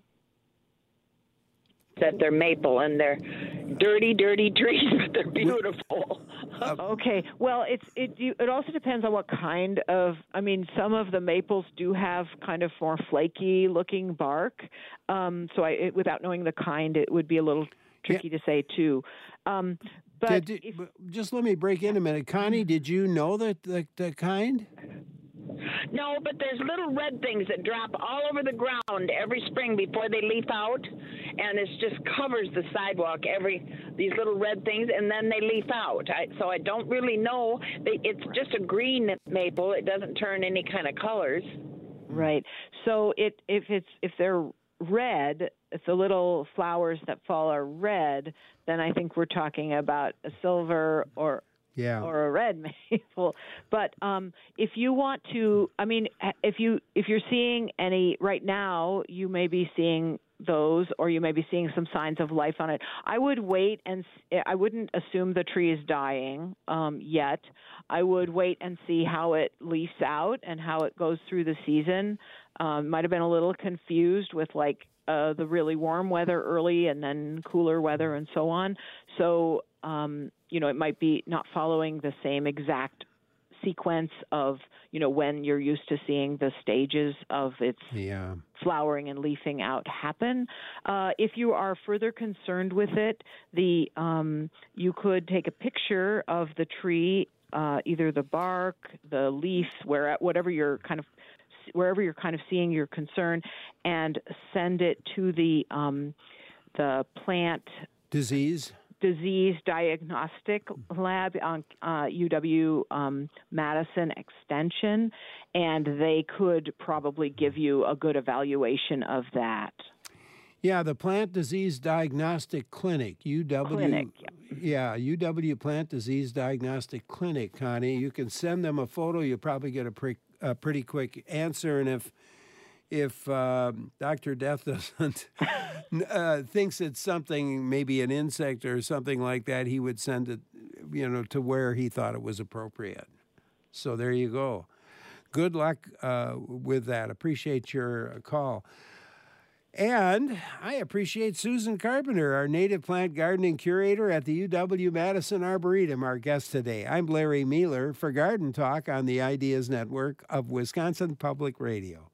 That they're maple, and they're dirty, dirty trees, but they're beautiful. Okay. Well, it's it. It also depends on what kind of. I mean, some of the maples do have kind of more flaky looking bark. Um, so, I, it, without knowing the kind, it would be a little tricky yeah. to say too. Um, but did, if, just let me break in a minute, Connie. Did you know that the, the kind? No, but there's little red things that drop all over the ground every spring before they leaf out, and it just covers the sidewalk, every these little red things, and then they leaf out. I, so I don't really know. They, it's just a green maple. It doesn't turn any kind of colors. Right. So it if it's if they're red, if the little flowers that fall are red, then I think we're talking about a silver or Yeah. or a red maple. But um, if you want to, I mean, if you if you're seeing any right now, you may be seeing those, or you may be seeing some signs of life on it. I would wait and I wouldn't assume the tree is dying um, yet. I would wait and see how it leafs out and how it goes through the season. Um, might have been a little confused with like uh, the really warm weather early and then cooler weather and so on. So. Um, you know, it might be not following the same exact sequence of, you know, when you're used to seeing the stages of its yeah. flowering and leafing out happen. Uh, if you are further concerned with it, the um, you could take a picture of the tree, uh, either the bark, the leaves, where whatever you're kind of wherever you're kind of seeing your concern, and send it to the um, the plant Disease? disease diagnostic lab on uh, U W um, Madison Extension, and they could probably give you a good evaluation of that. Yeah, the Plant Disease Diagnostic Clinic, U W. Clinic, yeah. yeah, U W Plant Disease Diagnostic Clinic, Connie. You can send them a photo. You'll probably get a, pre- a pretty quick answer. And if if uh, Doctor Death doesn't uh, thinks it's something, maybe an insect or something like that, he would send it, you know, to where he thought it was appropriate. So there you go. Good luck uh, with that. Appreciate your call. And I appreciate Susan Carpenter, our native plant gardening curator at the U W Madison Arboretum, our guest today. I'm Larry Mueller for Garden Talk on the Ideas Network of Wisconsin Public Radio.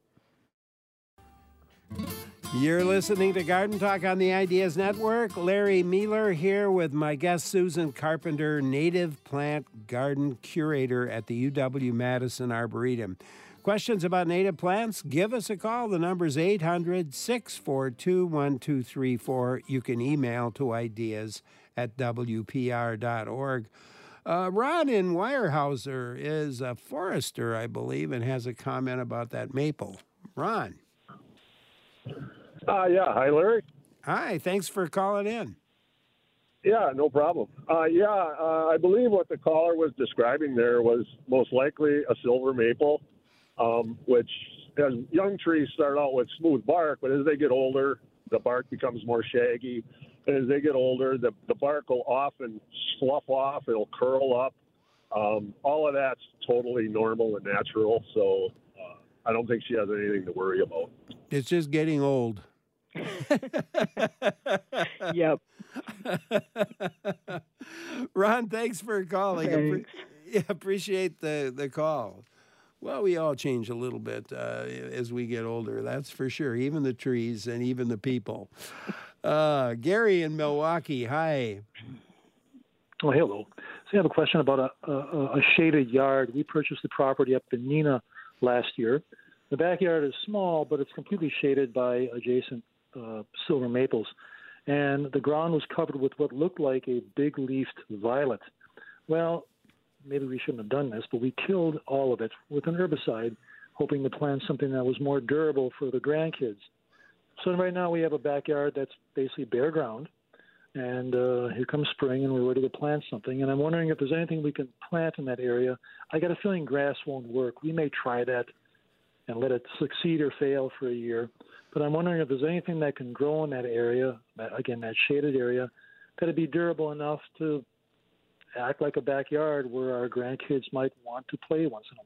You're listening to Garden Talk on the Ideas Network. Larry Mueller here with my guest Susan Carpenter, native plant garden curator at the U W Madison Arboretum. Questions about native plants? Give us a call. The number's eight hundred, six four two, one two three four. You can email to ideas at w p r dot org. Uh, Ron in Weyerhaeuser is a forester, I believe, and has a comment about that maple. Ron. Uh, yeah. Hi, Larry. Hi. Thanks for calling in. Yeah, no problem. Uh, yeah, uh, I believe what the caller was describing there was most likely a silver maple. Um, which, as young trees start out with smooth bark, but as they get older, the bark becomes more shaggy. And as they get older, the, the bark will often slough off, it'll curl up. Um, all of that's totally normal and natural, so uh, I don't think she has anything to worry about. It's just getting old. Yep. Ron, thanks for calling. Thanks. Appre- yeah, appreciate the, the call. Well, we all change a little bit uh, as we get older, that's for sure, even the trees and even the people. Uh, Gary in Milwaukee, hi. Oh, hello. So I have a question about a, a, a shaded yard. We purchased the property up in Neenah last year. The backyard is small, but it's completely shaded by adjacent uh, silver maples. And the ground was covered with what looked like a big-leafed violet. Well, maybe we shouldn't have done this, but we killed all of it with an herbicide, hoping to plant something that was more durable for the grandkids. So right now we have a backyard that's basically bare ground, and uh, here comes spring, and we're ready to plant something. And I'm wondering if there's anything we can plant in that area. I got a feeling grass won't work. We may try that and let it succeed or fail for a year. But I'm wondering if there's anything that can grow in that area, again, that shaded area, that'd be durable enough to act like a backyard where our grandkids might want to play once in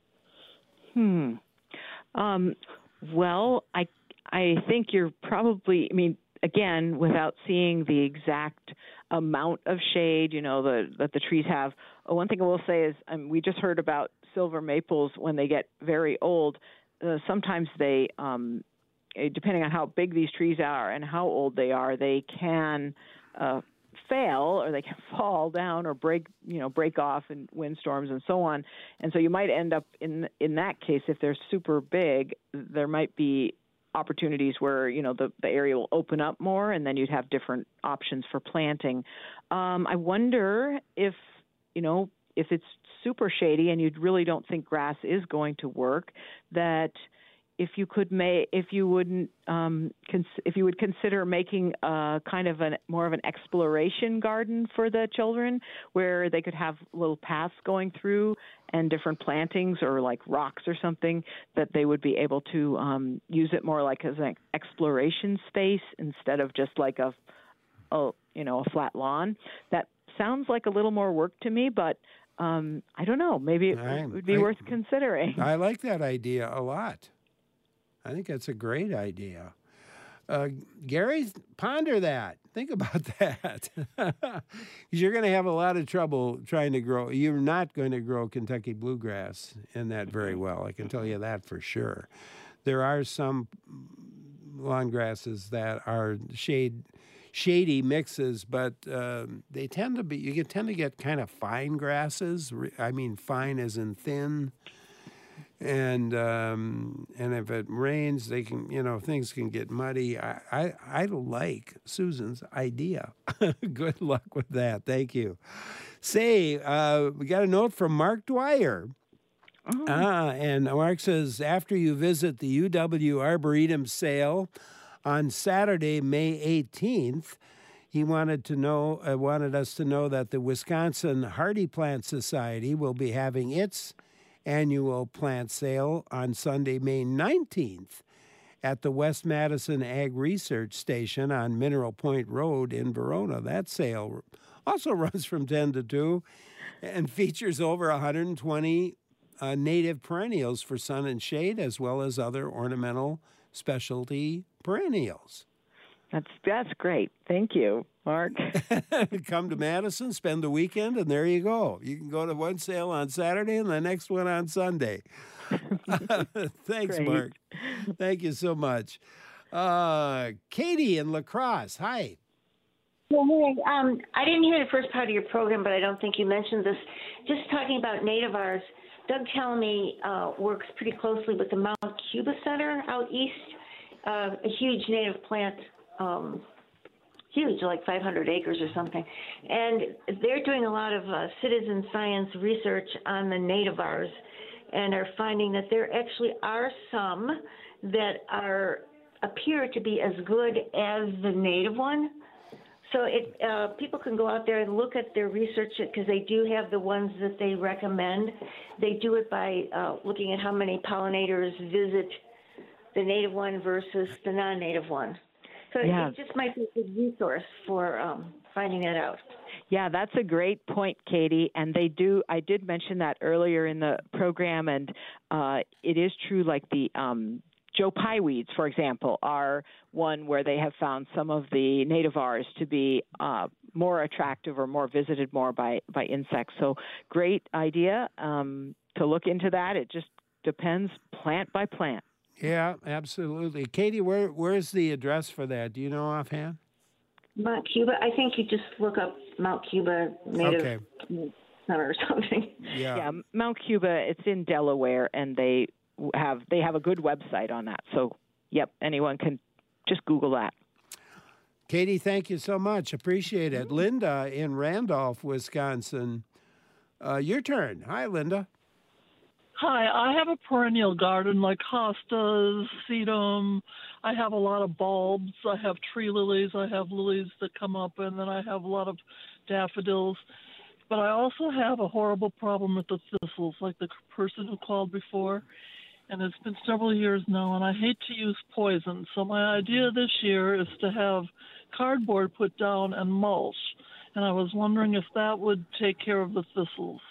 a while. Hmm. Um, well, I I think you're probably, I mean, again, without seeing the exact amount of shade, you know, the, that the trees have. Uh, one thing I will say is um, we just heard about silver maples when they get very old. Uh, sometimes they, um, depending on how big these trees are and how old they are, they can uh, fail, or they can fall down or break, you know, break off in windstorms and so on. And so you might end up in in that case, if they're super big, there might be opportunities where, you know, the, the area will open up more, and then you'd have different options for planting. Um, I wonder if, you know, if it's super shady and you really don't think grass is going to work, that if you could make, if you wouldn't, um, cons- if you would consider making a kind of an more of an exploration garden for the children, where they could have little paths going through and different plantings or like rocks or something, that they would be able to um, use it more like as an exploration space instead of just like a, a, you know, a flat lawn. That sounds like a little more work to me, but um, I don't know. Maybe it I, would be I, worth considering. I like that idea a lot. I think that's a great idea. Uh, Gary, ponder that. Think about that. Because you're going to have a lot of trouble trying to grow. You're not going to grow Kentucky bluegrass in that very well. I can tell you that for sure. There are some lawn grasses that are shade, shady mixes, but um, they tend to be, you can tend to get kind of fine grasses. I mean, fine as in thin. And um, and if it rains, they can, you know, things can get muddy. I, I, I like Susan's idea. Good luck with that. Thank you. Say, uh, we got a note from Mark Dwyer. Oh. Ah, and Mark says, after you visit the U W Arboretum sale on Saturday, May eighteenth, he wanted to know, uh, wanted us to know that the Wisconsin Hardy Plant Society will be having its annual plant sale on Sunday, May nineteenth at the West Madison Ag Research Station on Mineral Point Road in Verona. That sale also runs from ten to two and features over one hundred twenty uh, native perennials for sun and shade, as well as other ornamental specialty perennials. That's that's great. Thank you, Mark. Come to Madison, spend the weekend, and there you go. You can go to one sale on Saturday and the next one on Sunday. Thanks, great. Mark. Thank you so much. Uh, Katie in La Crosse, hi. Well, hey, um, I didn't hear the first part of your program, but I don't think you mentioned this. Just talking about nativars, Doug Tellamy uh, works pretty closely with the Mount Cuba Center out east, uh, a huge native plant. Um, huge, like five hundred acres or something. And they're doing a lot of uh, citizen science research on the nativars and are finding that there actually are some that are appear to be as good as the native one. So it, uh, people can go out there and look at their research because they do have the ones that they recommend. They do it by uh, looking at how many pollinators visit the native one versus the non-native one. So yeah. It just might be a good resource for um, finding that out. Yeah, that's a great point, Katie. And they do, I did mention that earlier in the program, and uh, it is true, like the um, Joe Pye weeds, for example, are one where they have found some of the nativars to be uh, more attractive or more visited more by, by insects. So great idea um, to look into that. It just depends plant by plant. Yeah, absolutely. Katie, where where's the address for that? Do you know offhand? Mount Cuba. I think you just look up Mount Cuba Native okay. Center or something. Yeah. yeah, Mount Cuba. It's in Delaware, and they have they have a good website on that. So, yep, anyone can just Google that. Katie, thank you so much. Appreciate it. Mm-hmm. Linda in Randolph, Wisconsin. Uh, your turn. Hi, Linda. Hi, I have a perennial garden like hostas, sedum. I have a lot of bulbs. I have tree lilies. I have lilies that come up, and then I have a lot of daffodils. But I also have a horrible problem with the thistles, like the person who called before. And it's been several years now, and I hate to use poison. So my idea this year is to have cardboard put down and mulch. And I was wondering if that would take care of the thistles.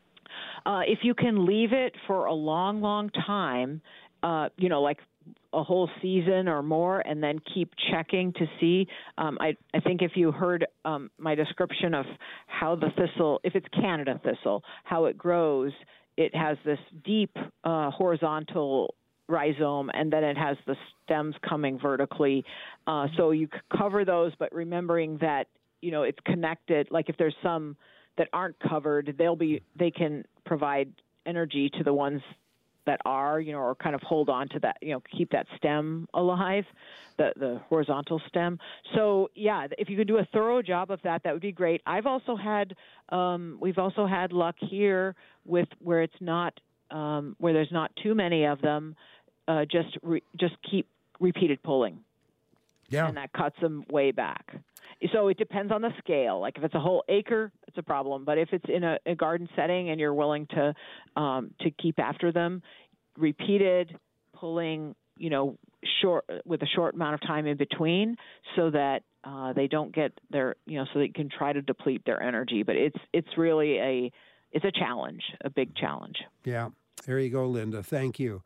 Uh, if you can leave it for a long, long time, uh, you know, like a whole season or more, and then keep checking to see. Um, I, I think if you heard um, my description of how the thistle, if it's Canada thistle, how it grows, it has this deep uh, horizontal rhizome, and then it has the stems coming vertically. Uh, so you cover those, but remembering that, you know, it's connected. Like if there's some that aren't covered, they'll be, they can provide energy to the ones that are, you know, or kind of hold on to that, you know, keep that stem alive, the, the horizontal stem. So, yeah, if you could do a thorough job of that, that would be great. I've also had, um, we've also had luck here with where it's not, um, where there's not too many of them, uh, just, re, just keep repeated pulling. Yeah. And that cuts them way back. So it depends on the scale. Like if it's a whole acre, it's a problem. But if it's in a, a garden setting and you're willing to um, to keep after them, repeated pulling, you know, short with a short amount of time in between, so that uh, they don't get their, you know, so they can try to deplete their energy. But it's it's really a it's a challenge, a big challenge. Yeah. There you go, Linda. Thank you.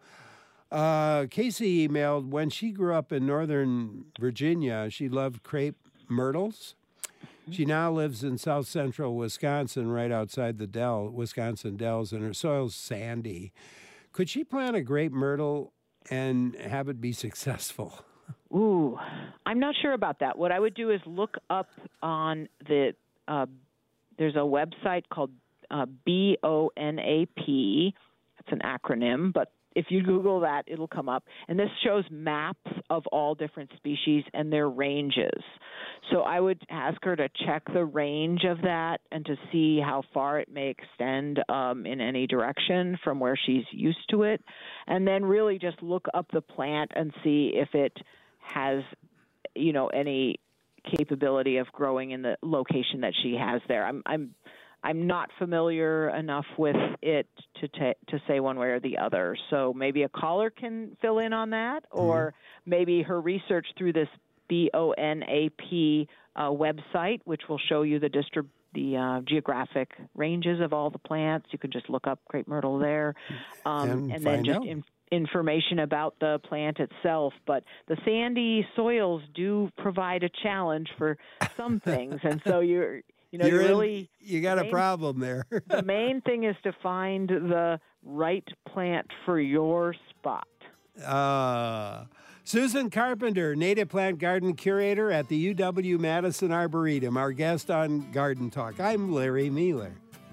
Uh, Casey emailed, when she grew up in Northern Virginia, she loved crepe myrtles. She now lives in south central Wisconsin, right outside the Dell, Wisconsin Dells, and her soil's sandy. Could she plant a grape myrtle and have it be successful? Ooh, I'm not sure about that. What I would do is look up on the, uh, there's a website called uh, B O N A P, It's an acronym, but if you Google that, it'll come up. And this shows maps of all different species and their ranges. So I would ask her to check the range of that and to see how far it may extend um, in any direction from where she's used to it. And then really just look up the plant and see if it has, you know, any capability of growing in the location that she has there. I'm I'm I'm not familiar enough with it to ta- to say one way or the other. So maybe a caller can fill in on that, or mm-hmm. maybe her research through this B O N A P uh, website, which will show you the distrib- the uh, geographic ranges of all the plants. You can just look up crepe myrtle there, um, and, and then just in- information about the plant itself. But the sandy soils do provide a challenge for some things, and so you're You know, You're you in, really you got main, a problem there. The main thing is to find the right plant for your spot. Uh, Susan Carpenter, Native Plant Garden Curator at the U W Madison Arboretum, our guest on Garden Talk. I'm Larry Mealer.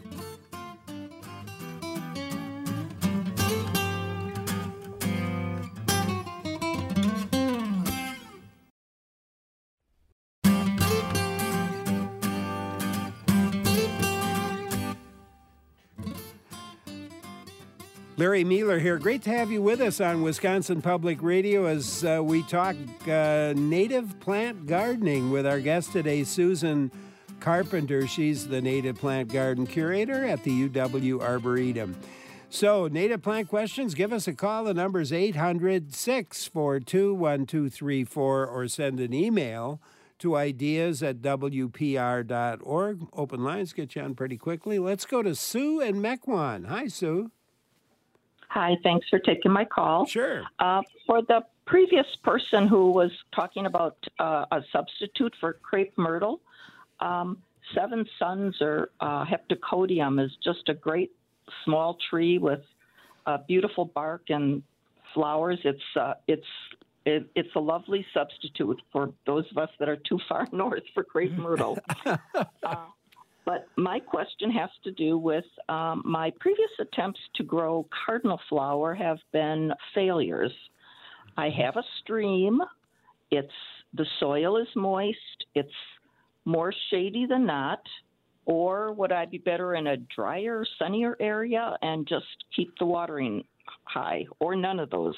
Larry Mealer here. Great to have you with us on Wisconsin Public Radio as uh, we talk uh, native plant gardening with our guest today, Susan Carpenter. She's the Native Plant Garden Curator at the U W Arboretum. So, native plant questions, give us a call. The number's eight hundred, six four two, one two three four or send an email to ideas at W P R dot org. Open lines get you on pretty quickly. Let's go to Sue and Mequon. Hi, Sue. Hi, thanks for taking my call. Sure. Uh, for the previous person who was talking about uh, a substitute for crepe myrtle, um, Seven Suns or uh, Heptacodium is just a great small tree with uh, beautiful bark and flowers. It's uh, it's it, it's a lovely substitute for those of us that are too far north for crepe myrtle. uh, But my question has to do with um, my previous attempts to grow cardinal flower have been failures. I have a stream. It's the soil is moist. It's more shady than not. Or would I be better in a drier, sunnier area and just keep the watering high, or none of those?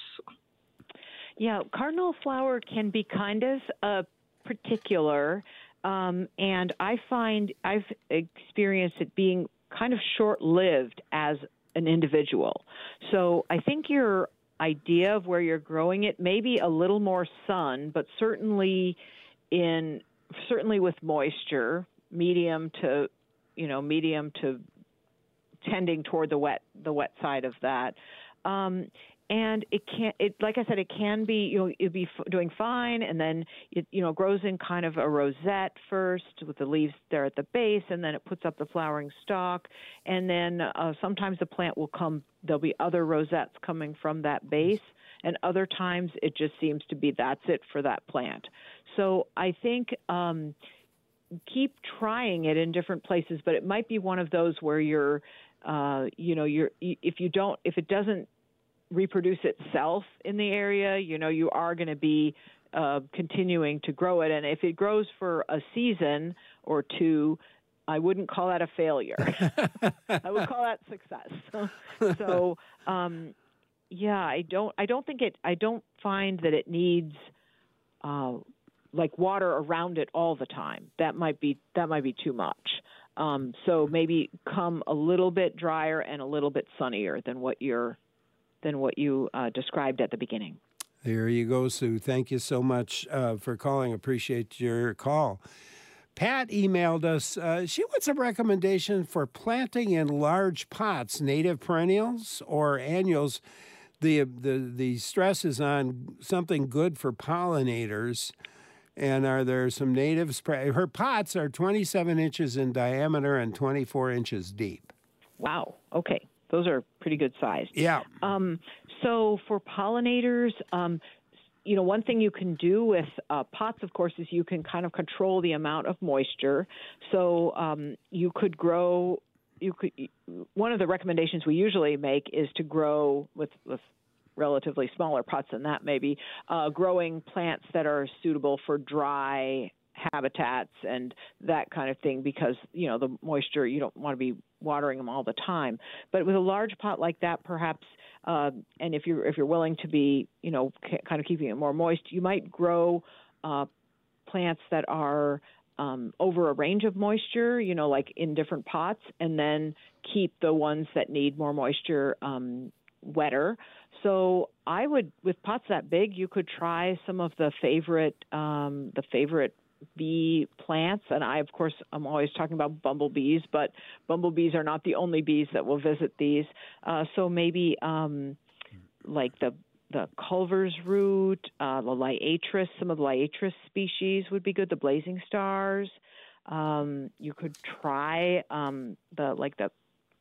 Yeah, cardinal flower can be kind of uh, particular. Um, and I find I've experienced it being kind of short-lived as an individual. So I think your idea of where you're growing it may be a little more sun, but certainly in certainly with moisture, medium to you know medium to tending toward the wet the wet side of that. Um, And it can, it like I said, it can be, you know, it'd be f- doing fine, and then it, you know, grows in kind of a rosette first with the leaves there at the base, and then it puts up the flowering stalk, and then uh, sometimes the plant will come. There'll be other rosettes coming from that base, and other times it just seems to be that's it for that plant. So I think um, keep trying it in different places, but it might be one of those where you're, uh, you know, you're if you don't if it doesn't reproduce itself in the area, you know, you are going to be uh, continuing to grow it. And if it grows for a season or two, I wouldn't call that a failure. I would call that success. So, so um, yeah, I don't, I don't think it, I don't find that it needs uh, like water around it all the time. That might be, that might be too much. Um, so maybe come a little bit drier and a little bit sunnier than what you're than what you uh, described at the beginning. There you go, Sue. Thank you so much uh, for calling. Appreciate your call. Pat emailed us. Uh, she wants a recommendation for planting in large pots, native perennials or annuals. The, the, the stress is on something good for pollinators. And are there some natives? Her pots are twenty-seven inches in diameter and twenty-four inches deep. Wow. Okay. Those are pretty good size. Yeah. Um, so for pollinators, um, you know, one thing you can do with uh, pots, of course, is you can kind of control the amount of moisture. So um, you could grow you could. One of the recommendations we usually make is to grow with with relatively smaller pots than that, maybe uh, growing plants that are suitable for dry habitats and that kind of thing, because you know the moisture, you don't want to be watering them all the time. But with a large pot like that, perhaps, uh, and if you're if you're willing to be, you know, c- kind of keeping it more moist, you might grow uh, plants that are um, over a range of moisture, you know, like in different pots, and then keep the ones that need more moisture um, wetter. So I would, with pots that big, you could try some of the favorite um, the favorite bee plants, and I, of course, I'm always talking about bumblebees, but bumblebees are not the only bees that will visit these. Uh, so maybe um, like the the Culver's root, uh, the Liatris, some of the Liatris species would be good. The blazing stars. Um, you could try um, the like the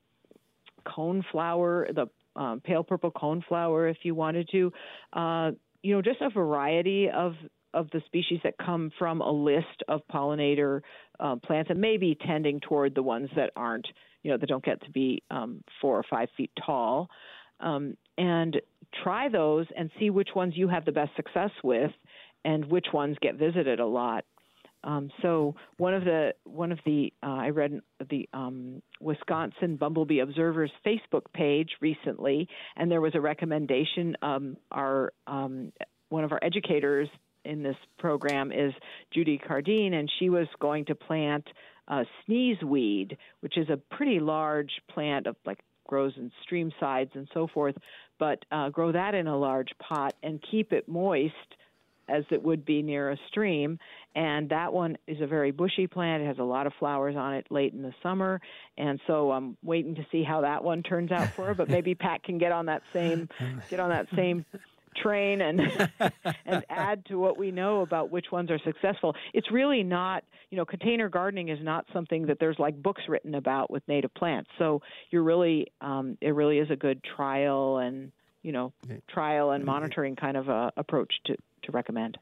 coneflower, the um, pale purple coneflower, if you wanted to. Uh, you know, just a variety of of the species that come from a list of pollinator uh, plants, and maybe tending toward the ones that aren't, you know, that don't get to be um, four or five feet tall. Um, and try those and see which ones you have the best success with and which ones get visited a lot. Um, so one of the, one of the uh, I read the um, Wisconsin Bumblebee Observer's Facebook page recently, and there was a recommendation. Um, our um, one of our educators in this program is Judy Cardine, and she was going to plant uh, sneezeweed, which is a pretty large plant of like grows in stream sides and so forth, but uh, grow that in a large pot and keep it moist as it would be near a stream. And that one is a very bushy plant. It has a lot of flowers on it late in the summer. And so I'm waiting to see how that one turns out for her, but maybe Pat can get on that same, get on that same train and and add to what we know about which ones are successful. It's really not, you know, container gardening is not something that there's like books written about with native plants. So you're really, um, it really is a good trial and, you know, trial and monitoring kind of a approach to, to recommend.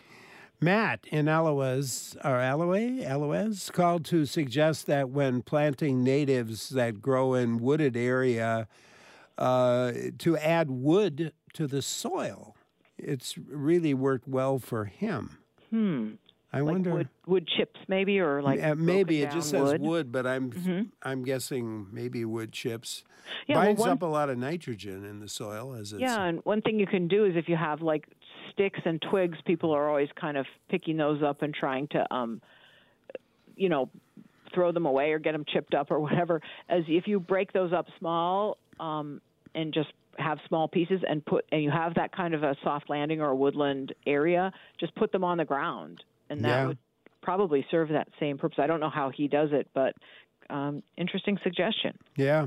Matt in Aloes, or Aloe, Aloes, called to suggest that when planting natives that grow in wooded area, uh, to add wood to the soil. It's really worked well for him. Hmm. I like wonder. Wood, wood chips, maybe, or like uh, maybe it just says wood. wood, but I'm mm-hmm. I'm guessing maybe wood chips yeah, binds well, one, up a lot of nitrogen in the soil as it's. Yeah, and one thing you can do is if you have like sticks and twigs, people are always kind of picking those up and trying to, um, you know, throw them away or get them chipped up or whatever. As if you break those up small um, and just have small pieces and put, and you have that kind of a soft landing or a woodland area, just put them on the ground, and that yeah. would probably serve that same purpose. I don't know how he does it, but um, interesting suggestion. Yeah.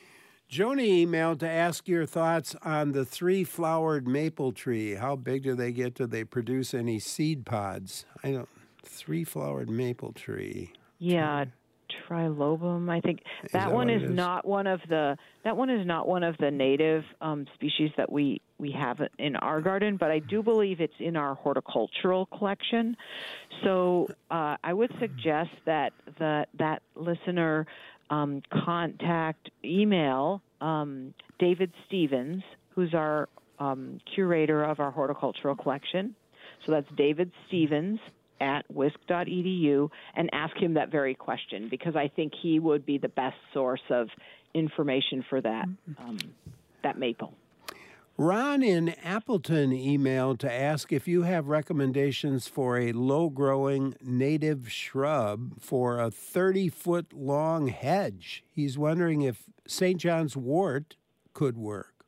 Joni emailed to ask your thoughts on the three-flowered maple tree. How big do they get? Do they produce any seed pods? I don't. Three-flowered maple tree. Yeah. Trilobum, I think is that, that one is, is not one of the that one is not one of the native um, species that we we have in our garden, but I do believe it's in our horticultural collection. So uh, I would suggest that the that listener um, contact email um, David Stevens, who's our um, curator of our horticultural collection. So that's David Stevens at wisc dot e d u, and ask him that very question, because I think he would be the best source of information for that um, that maple. Ron in Appleton emailed to ask if you have recommendations for a low-growing native shrub for a thirty-foot long hedge. He's wondering if Saint John's wort could work.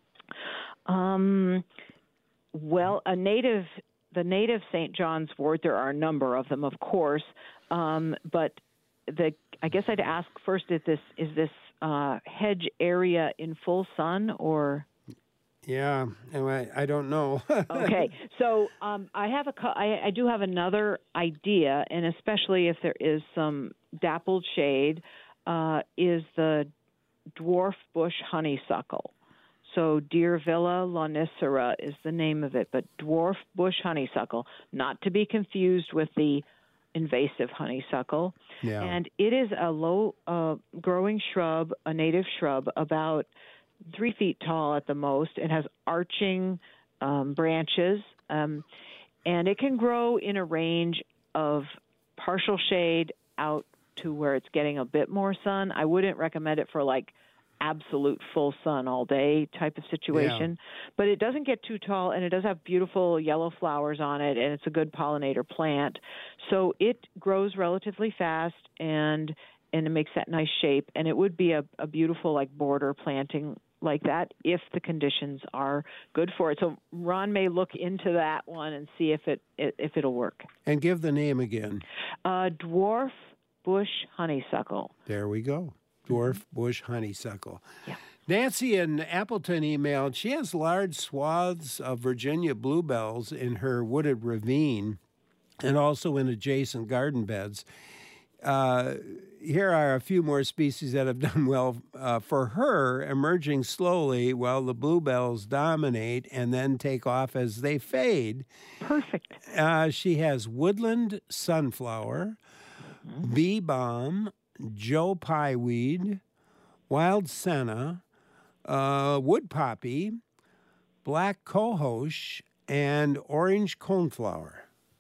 Um, well, a native... The native Saint John's wort, there are a number of them, of course, um, but the I guess I'd ask first: is this is this uh, hedge area in full sun or? Yeah, I, I don't know. Okay, so um, I have a I, I do have another idea, and especially if there is some dappled shade, uh, is the dwarf bush honeysuckle. So Deervilla lonicera is the name of it, but dwarf bush honeysuckle, not to be confused with the invasive honeysuckle. Yeah. And it is a low uh, growing shrub, a native shrub, about three feet tall at the most. It has arching um, branches, um, and it can grow in a range of partial shade out to where it's getting a bit more sun. I wouldn't recommend it for like absolute full sun all day type of situation, yeah. but it doesn't get too tall, and it does have beautiful yellow flowers on it, and it's a good pollinator plant. So it grows relatively fast, and and it makes that nice shape, and it would be a, a beautiful like border planting like that if the conditions are good for it. So Ron may look into that one and see if it if it'll work. And give the name again. Uh, dwarf bush honeysuckle. There we go. Dwarf bush honeysuckle. Yeah. Nancy in Appleton emailed, she has large swaths of Virginia bluebells in her wooded ravine and also in adjacent garden beds. Uh, here are a few more species that have done well uh, for her, emerging slowly while the bluebells dominate and then take off as they fade. Perfect. Uh, she has woodland sunflower, mm-hmm. bee balm, Joe Pye weed, wild senna, uh, wood poppy, black cohosh, and orange coneflower.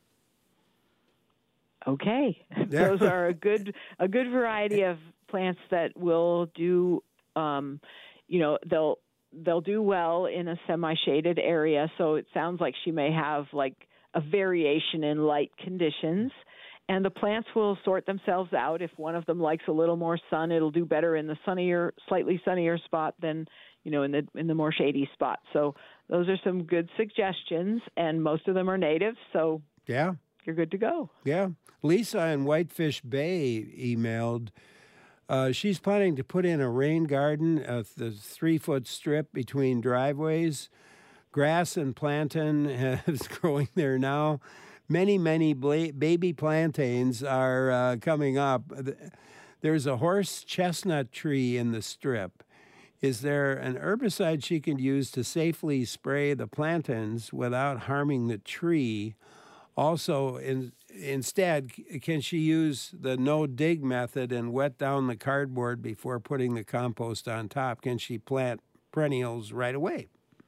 Okay, those are a good a good variety of plants that will do. Um, you know, they'll they'll do well in a semi-shaded area. So it sounds like she may have like a variation in light conditions. And the plants will sort themselves out. If one of them likes a little more sun, it'll do better in the sunnier, slightly sunnier spot than, you know, in the in the more shady spot. So those are some good suggestions, and most of them are native. So yeah, you're good to go. Yeah. Lisa in Whitefish Bay emailed. Uh, she's planning to put in a rain garden, uh, the three-foot strip between driveways. Grass and plantain is growing there now. Many, many bla- baby plantains are uh, coming up. There's a horse chestnut tree in the strip. Is there an herbicide she can use to safely spray the plantains without harming the tree? Also, in, instead, can she use the no-dig method and wet down the cardboard before putting the compost on top? Can she plant perennials right away?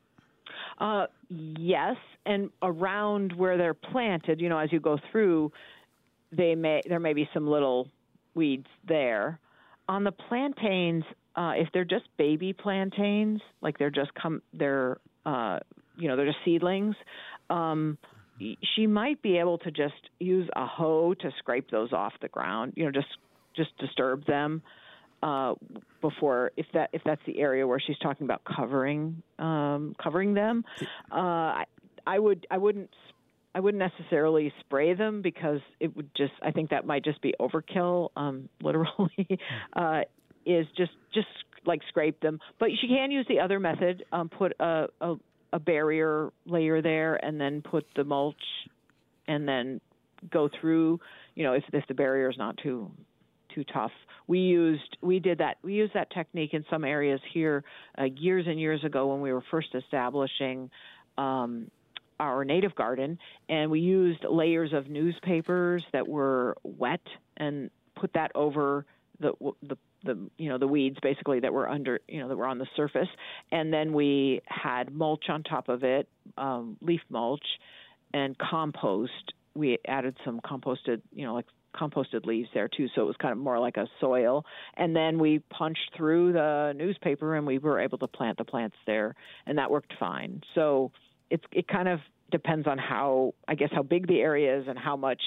Uh, yes, and around where they're planted, you know, as you go through, they may there may be some little weeds there. On the plantains, uh, if they're just baby plantains, like they're just come, they're uh, you know, they're just seedlings. Um, she might be able to just use a hoe to scrape those off the ground. You know, just just disturb them. Uh, before, if that if that's the area where she's talking about covering um, covering them, uh, I, I would I wouldn't I wouldn't necessarily spray them because it would just I think that might just be overkill. Um, literally, uh, is just just like scrape them. But she can use the other method. Um, put a, a a barrier layer there, and then put the mulch, and then go through. You know, if if the barrier is not too too tough. We used we did that we used that technique in some areas here uh, years and years ago when we were first establishing um, our native garden, and we used layers of newspapers that were wet and put that over the the the you know the weeds basically that were under you know that were on the surface, and then we had mulch on top of it, um, leaf mulch, and compost. We added some composted you know like composted leaves there too, so it was kind of more like a soil. And then we punched through the newspaper, and we were able to plant the plants there, and that worked fine. So it's it kind of depends on how I guess how big the area is and how much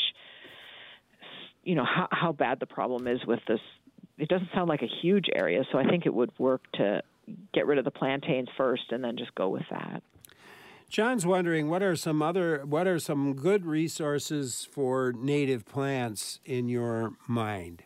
you know how how bad the problem is with this. It doesn't sound like a huge area, so I think it would work to get rid of the plantains first and then just go with that. John's wondering what are some other what are some good resources for native plants in your mind?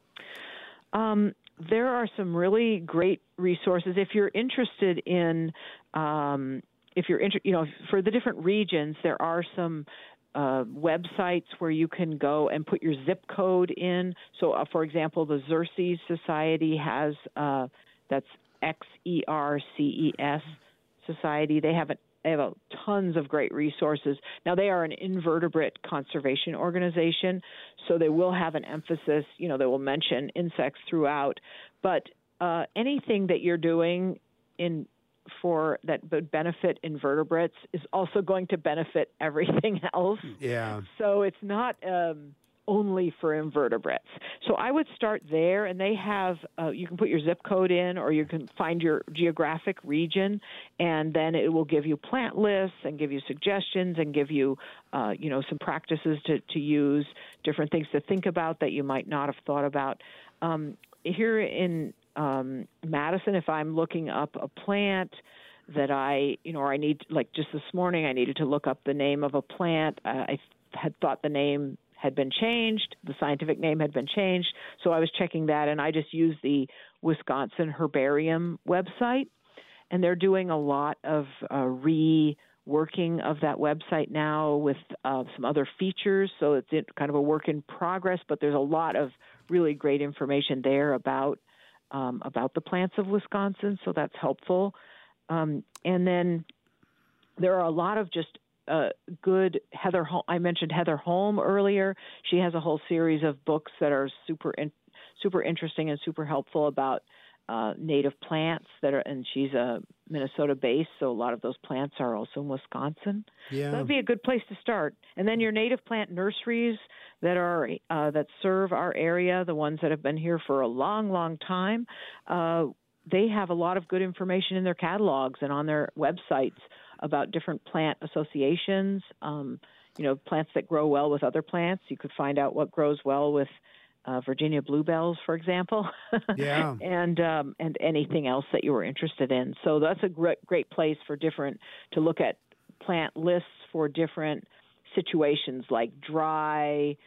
Um, there are some really great resources if you're interested in um, if you're inter- you know for the different regions. There are some uh, websites where you can go and put your zip code in. So, uh, for example, the Xerces Society has uh, that's X E R C E S Society. They have an They have a, tons of great resources. Now, they are an invertebrate conservation organization, so they will have an emphasis, you know, they will mention insects throughout. But uh, anything that you're doing in for that would benefit invertebrates is also going to benefit everything else. Yeah. So it's not um, only for invertebrates. So I would start there, and they have, uh, you can put your zip code in, or you can find your geographic region, and then it will give you plant lists and give you suggestions and give you, uh, you know, some practices to, to use, different things to think about that you might not have thought about. Um, here in um, Madison, if I'm looking up a plant that I, you know, or I need, like just this morning, I needed to look up the name of a plant. Uh, I had thought the name had been changed, the scientific name had been changed, so I was checking that, and I just used the Wisconsin Herbarium website, and they're doing a lot of uh, reworking of that website now with uh, some other features, so it's kind of a work in progress, but there's a lot of really great information there about um, about the plants of Wisconsin, so that's helpful. Um, and then there are a lot of just uh, good Heather. Hol- I mentioned Heather Holm earlier. She has a whole series of books that are super in- super interesting and super helpful about uh, native plants that are. And she's a Minnesota based, so a lot of those plants are also in Wisconsin. Yeah, that would be a good place to start. And then your native plant nurseries that are uh, that serve our area, the ones that have been here for a long, long time. Uh, they have a lot of good information in their catalogs and on their websites about different plant associations, um, you know, plants that grow well with other plants. You could find out what grows well with uh, Virginia bluebells, for example, yeah, and um, and anything else that you were interested in. So that's a great, great place for different, to look at plant lists for different situations like dry,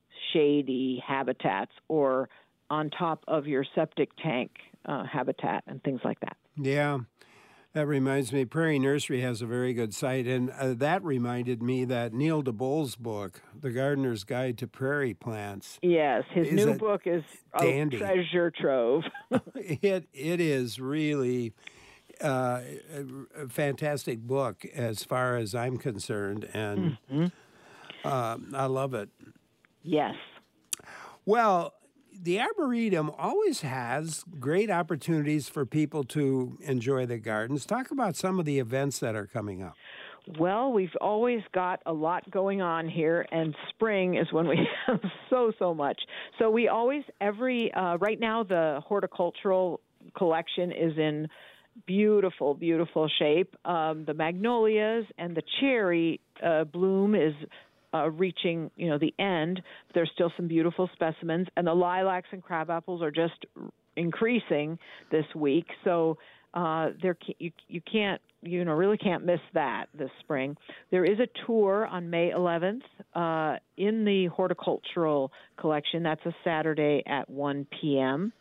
shady habitats, or on top of your septic tank uh, habitat and things like that. Yeah. That reminds me, Prairie Nursery has a very good site, and uh, that reminded me that Neil DeBole's book, The Gardener's Guide to Prairie Plants. Yes, his is new a book is dandy. a treasure trove. it It is really uh, a fantastic book as far as I'm concerned, and mm-hmm. uh, I love it. Yes. Well, the Arboretum always has great opportunities for people to enjoy the gardens. Talk about some of the events that are coming up. Well, we've always got a lot going on here, and spring is when we have so, so much. So we always, every, uh, right now the horticultural collection is in beautiful, beautiful shape. Um, the magnolias and the cherry uh, bloom is Uh, reaching, you know, the end. There's still some beautiful specimens, and the lilacs and crabapples are just increasing this week. So uh, there, you you can't, you know, really can't miss that this spring. There is a tour on May eleventh uh, in the horticultural collection. That's a Saturday at one p.m.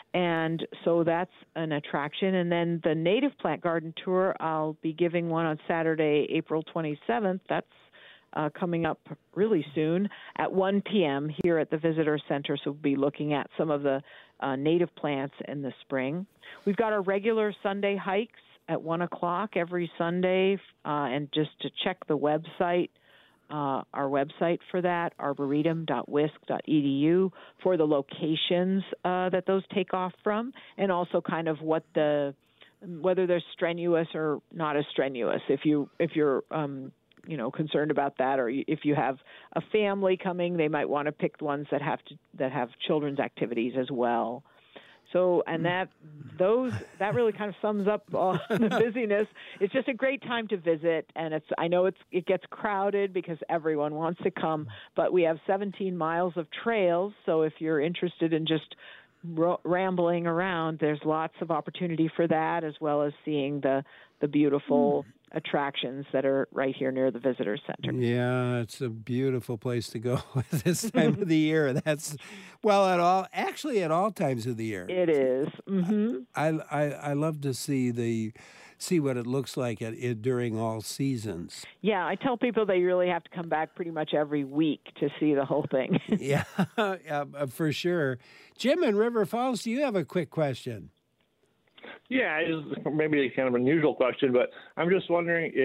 And so that's an attraction. And then the native plant garden tour, I'll be giving one on Saturday, April twenty-seventh. That's Uh, coming up really soon at one p.m. here at the Visitor Center. So we'll be looking at some of the uh, native plants in the spring. We've got our regular Sunday hikes at one o'clock every Sunday. Uh, and just to check the website, uh, our website for that, arboretum dot wisc dot e d u, for the locations uh, that those take off from, and also kind of what the, whether they're strenuous or not as strenuous. If you, if you're, um, you know, concerned about that, or if you have a family coming, they might want to pick ones that have to that have children's activities as well. So, and that those that really kind of sums up all the busyness. It's just a great time to visit, and it's I know it's it gets crowded because everyone wants to come, but we have seventeen miles of trails. So if you're interested in just ro- rambling around, there's lots of opportunity for that, as well as seeing the the beautiful attractions that are right here near the Visitor Center. Yeah, it's a beautiful place to go at this time of the year. That's, well, at all, actually at all times of the year. It is. Mm-hmm. I, I, I love to see the, see what it looks like at, it, during all seasons. Yeah, I tell people they really have to come back pretty much every week to see the whole thing. yeah, yeah, for sure. Jim in River Falls, do you have a quick question? Yeah, it's maybe a kind of unusual question, but I'm just wondering if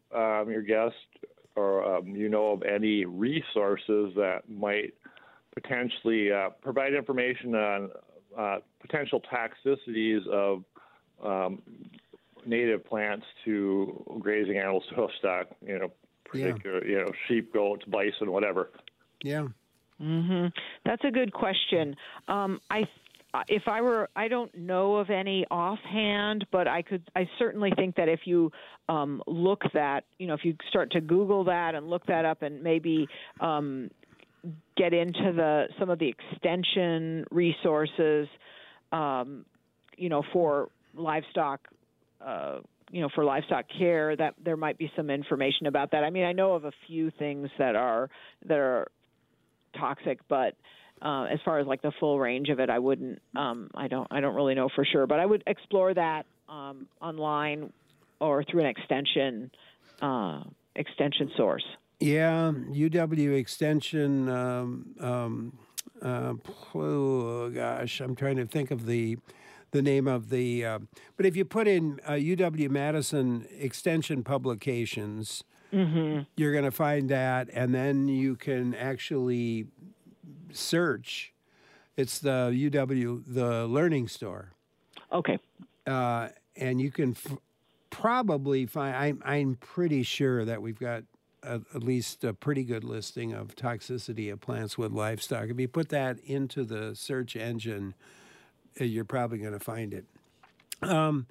um, your guest, or um, you know of any resources that might potentially uh, provide information on uh, potential toxicities of um, native plants to grazing animals, livestock, you know, particular, yeah. you know, sheep, goats, bison, whatever. Yeah. Mm-hmm. That's a good question. Um, I, if I were, I don't know of any offhand, but I could, I certainly think that if you um, look that, you know, if you start to Google that and look that up and maybe um, get into the some of the extension resources, um, you know, for livestock. Uh, you know, for livestock care, that there might be some information about that. I mean, I know of a few things that are that are toxic, but uh, as far as like the full range of it, I wouldn't. Um, I don't. I don't really know for sure, but I would explore that um, online or through an extension uh, extension source. Yeah, U W Extension. Um, um, uh, oh gosh, I'm trying to think of the. the name of the, uh, but if you put in uh, U W-Madison Extension Publications, mm-hmm. you're going to find that, and then you can actually search. It's the U W, the Learning Store. Okay. Uh, and you can f- probably find, I'm, I'm pretty sure that we've got a, at least a pretty good listing of toxicity of plants with livestock. If you put that into the search engine, you're probably going to find it. Um,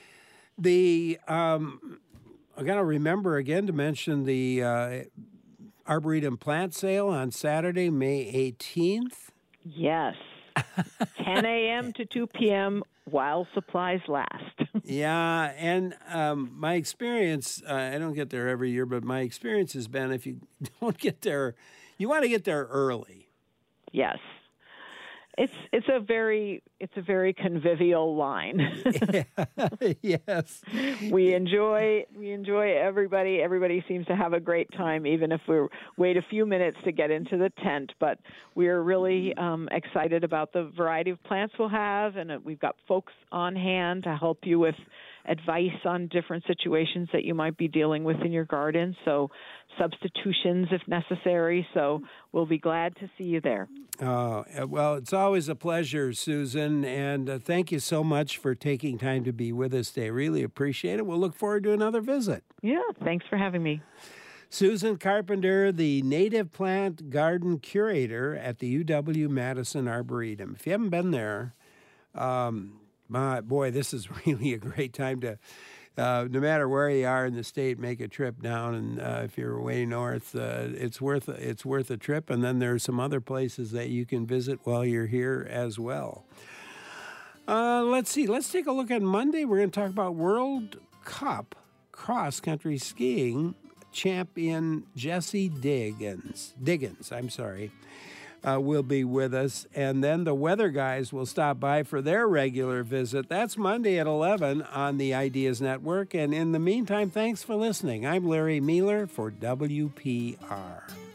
the um, I got to remember again to mention the uh, Arboretum plant sale on Saturday, May eighteenth. Yes, ten a.m. to two p.m. while supplies last. Yeah, and um, my experience, uh, I don't get there every year, but my experience has been if you don't get there, you want to get there early. Yes. It's it's a very it's a very convivial line. Yes, we enjoy we enjoy everybody. Everybody seems to have a great time, even if we wait a few minutes to get into the tent. But we're really um, excited about the variety of plants we'll have, and uh, we've got folks on hand to help you with advice on different situations that you might be dealing with in your garden. So substitutions if necessary. So we'll be glad to see you there. Uh, well, it's always a pleasure, Susan, and uh, thank you so much for taking time to be with us today. Really appreciate it. We'll look forward to another visit. Yeah, thanks for having me. Susan Carpenter, the Native Plant Garden Curator at the U W-Madison Arboretum. If you haven't been there, um, my boy, this is really a great time to, uh, no matter where you are in the state, make a trip down. And uh, if you're way north, uh, it's worth it's worth a trip. And then there's some other places that you can visit while you're here as well. Uh, let's see. Let's take a look at Monday. We're going to talk about World Cup cross-country skiing champion Jessie Diggins. Diggins, I'm sorry. Uh, will be with us. And then the weather guys will stop by for their regular visit. That's Monday at eleven on the Ideas Network. And in the meantime, thanks for listening. I'm Larry Mealer for W P R.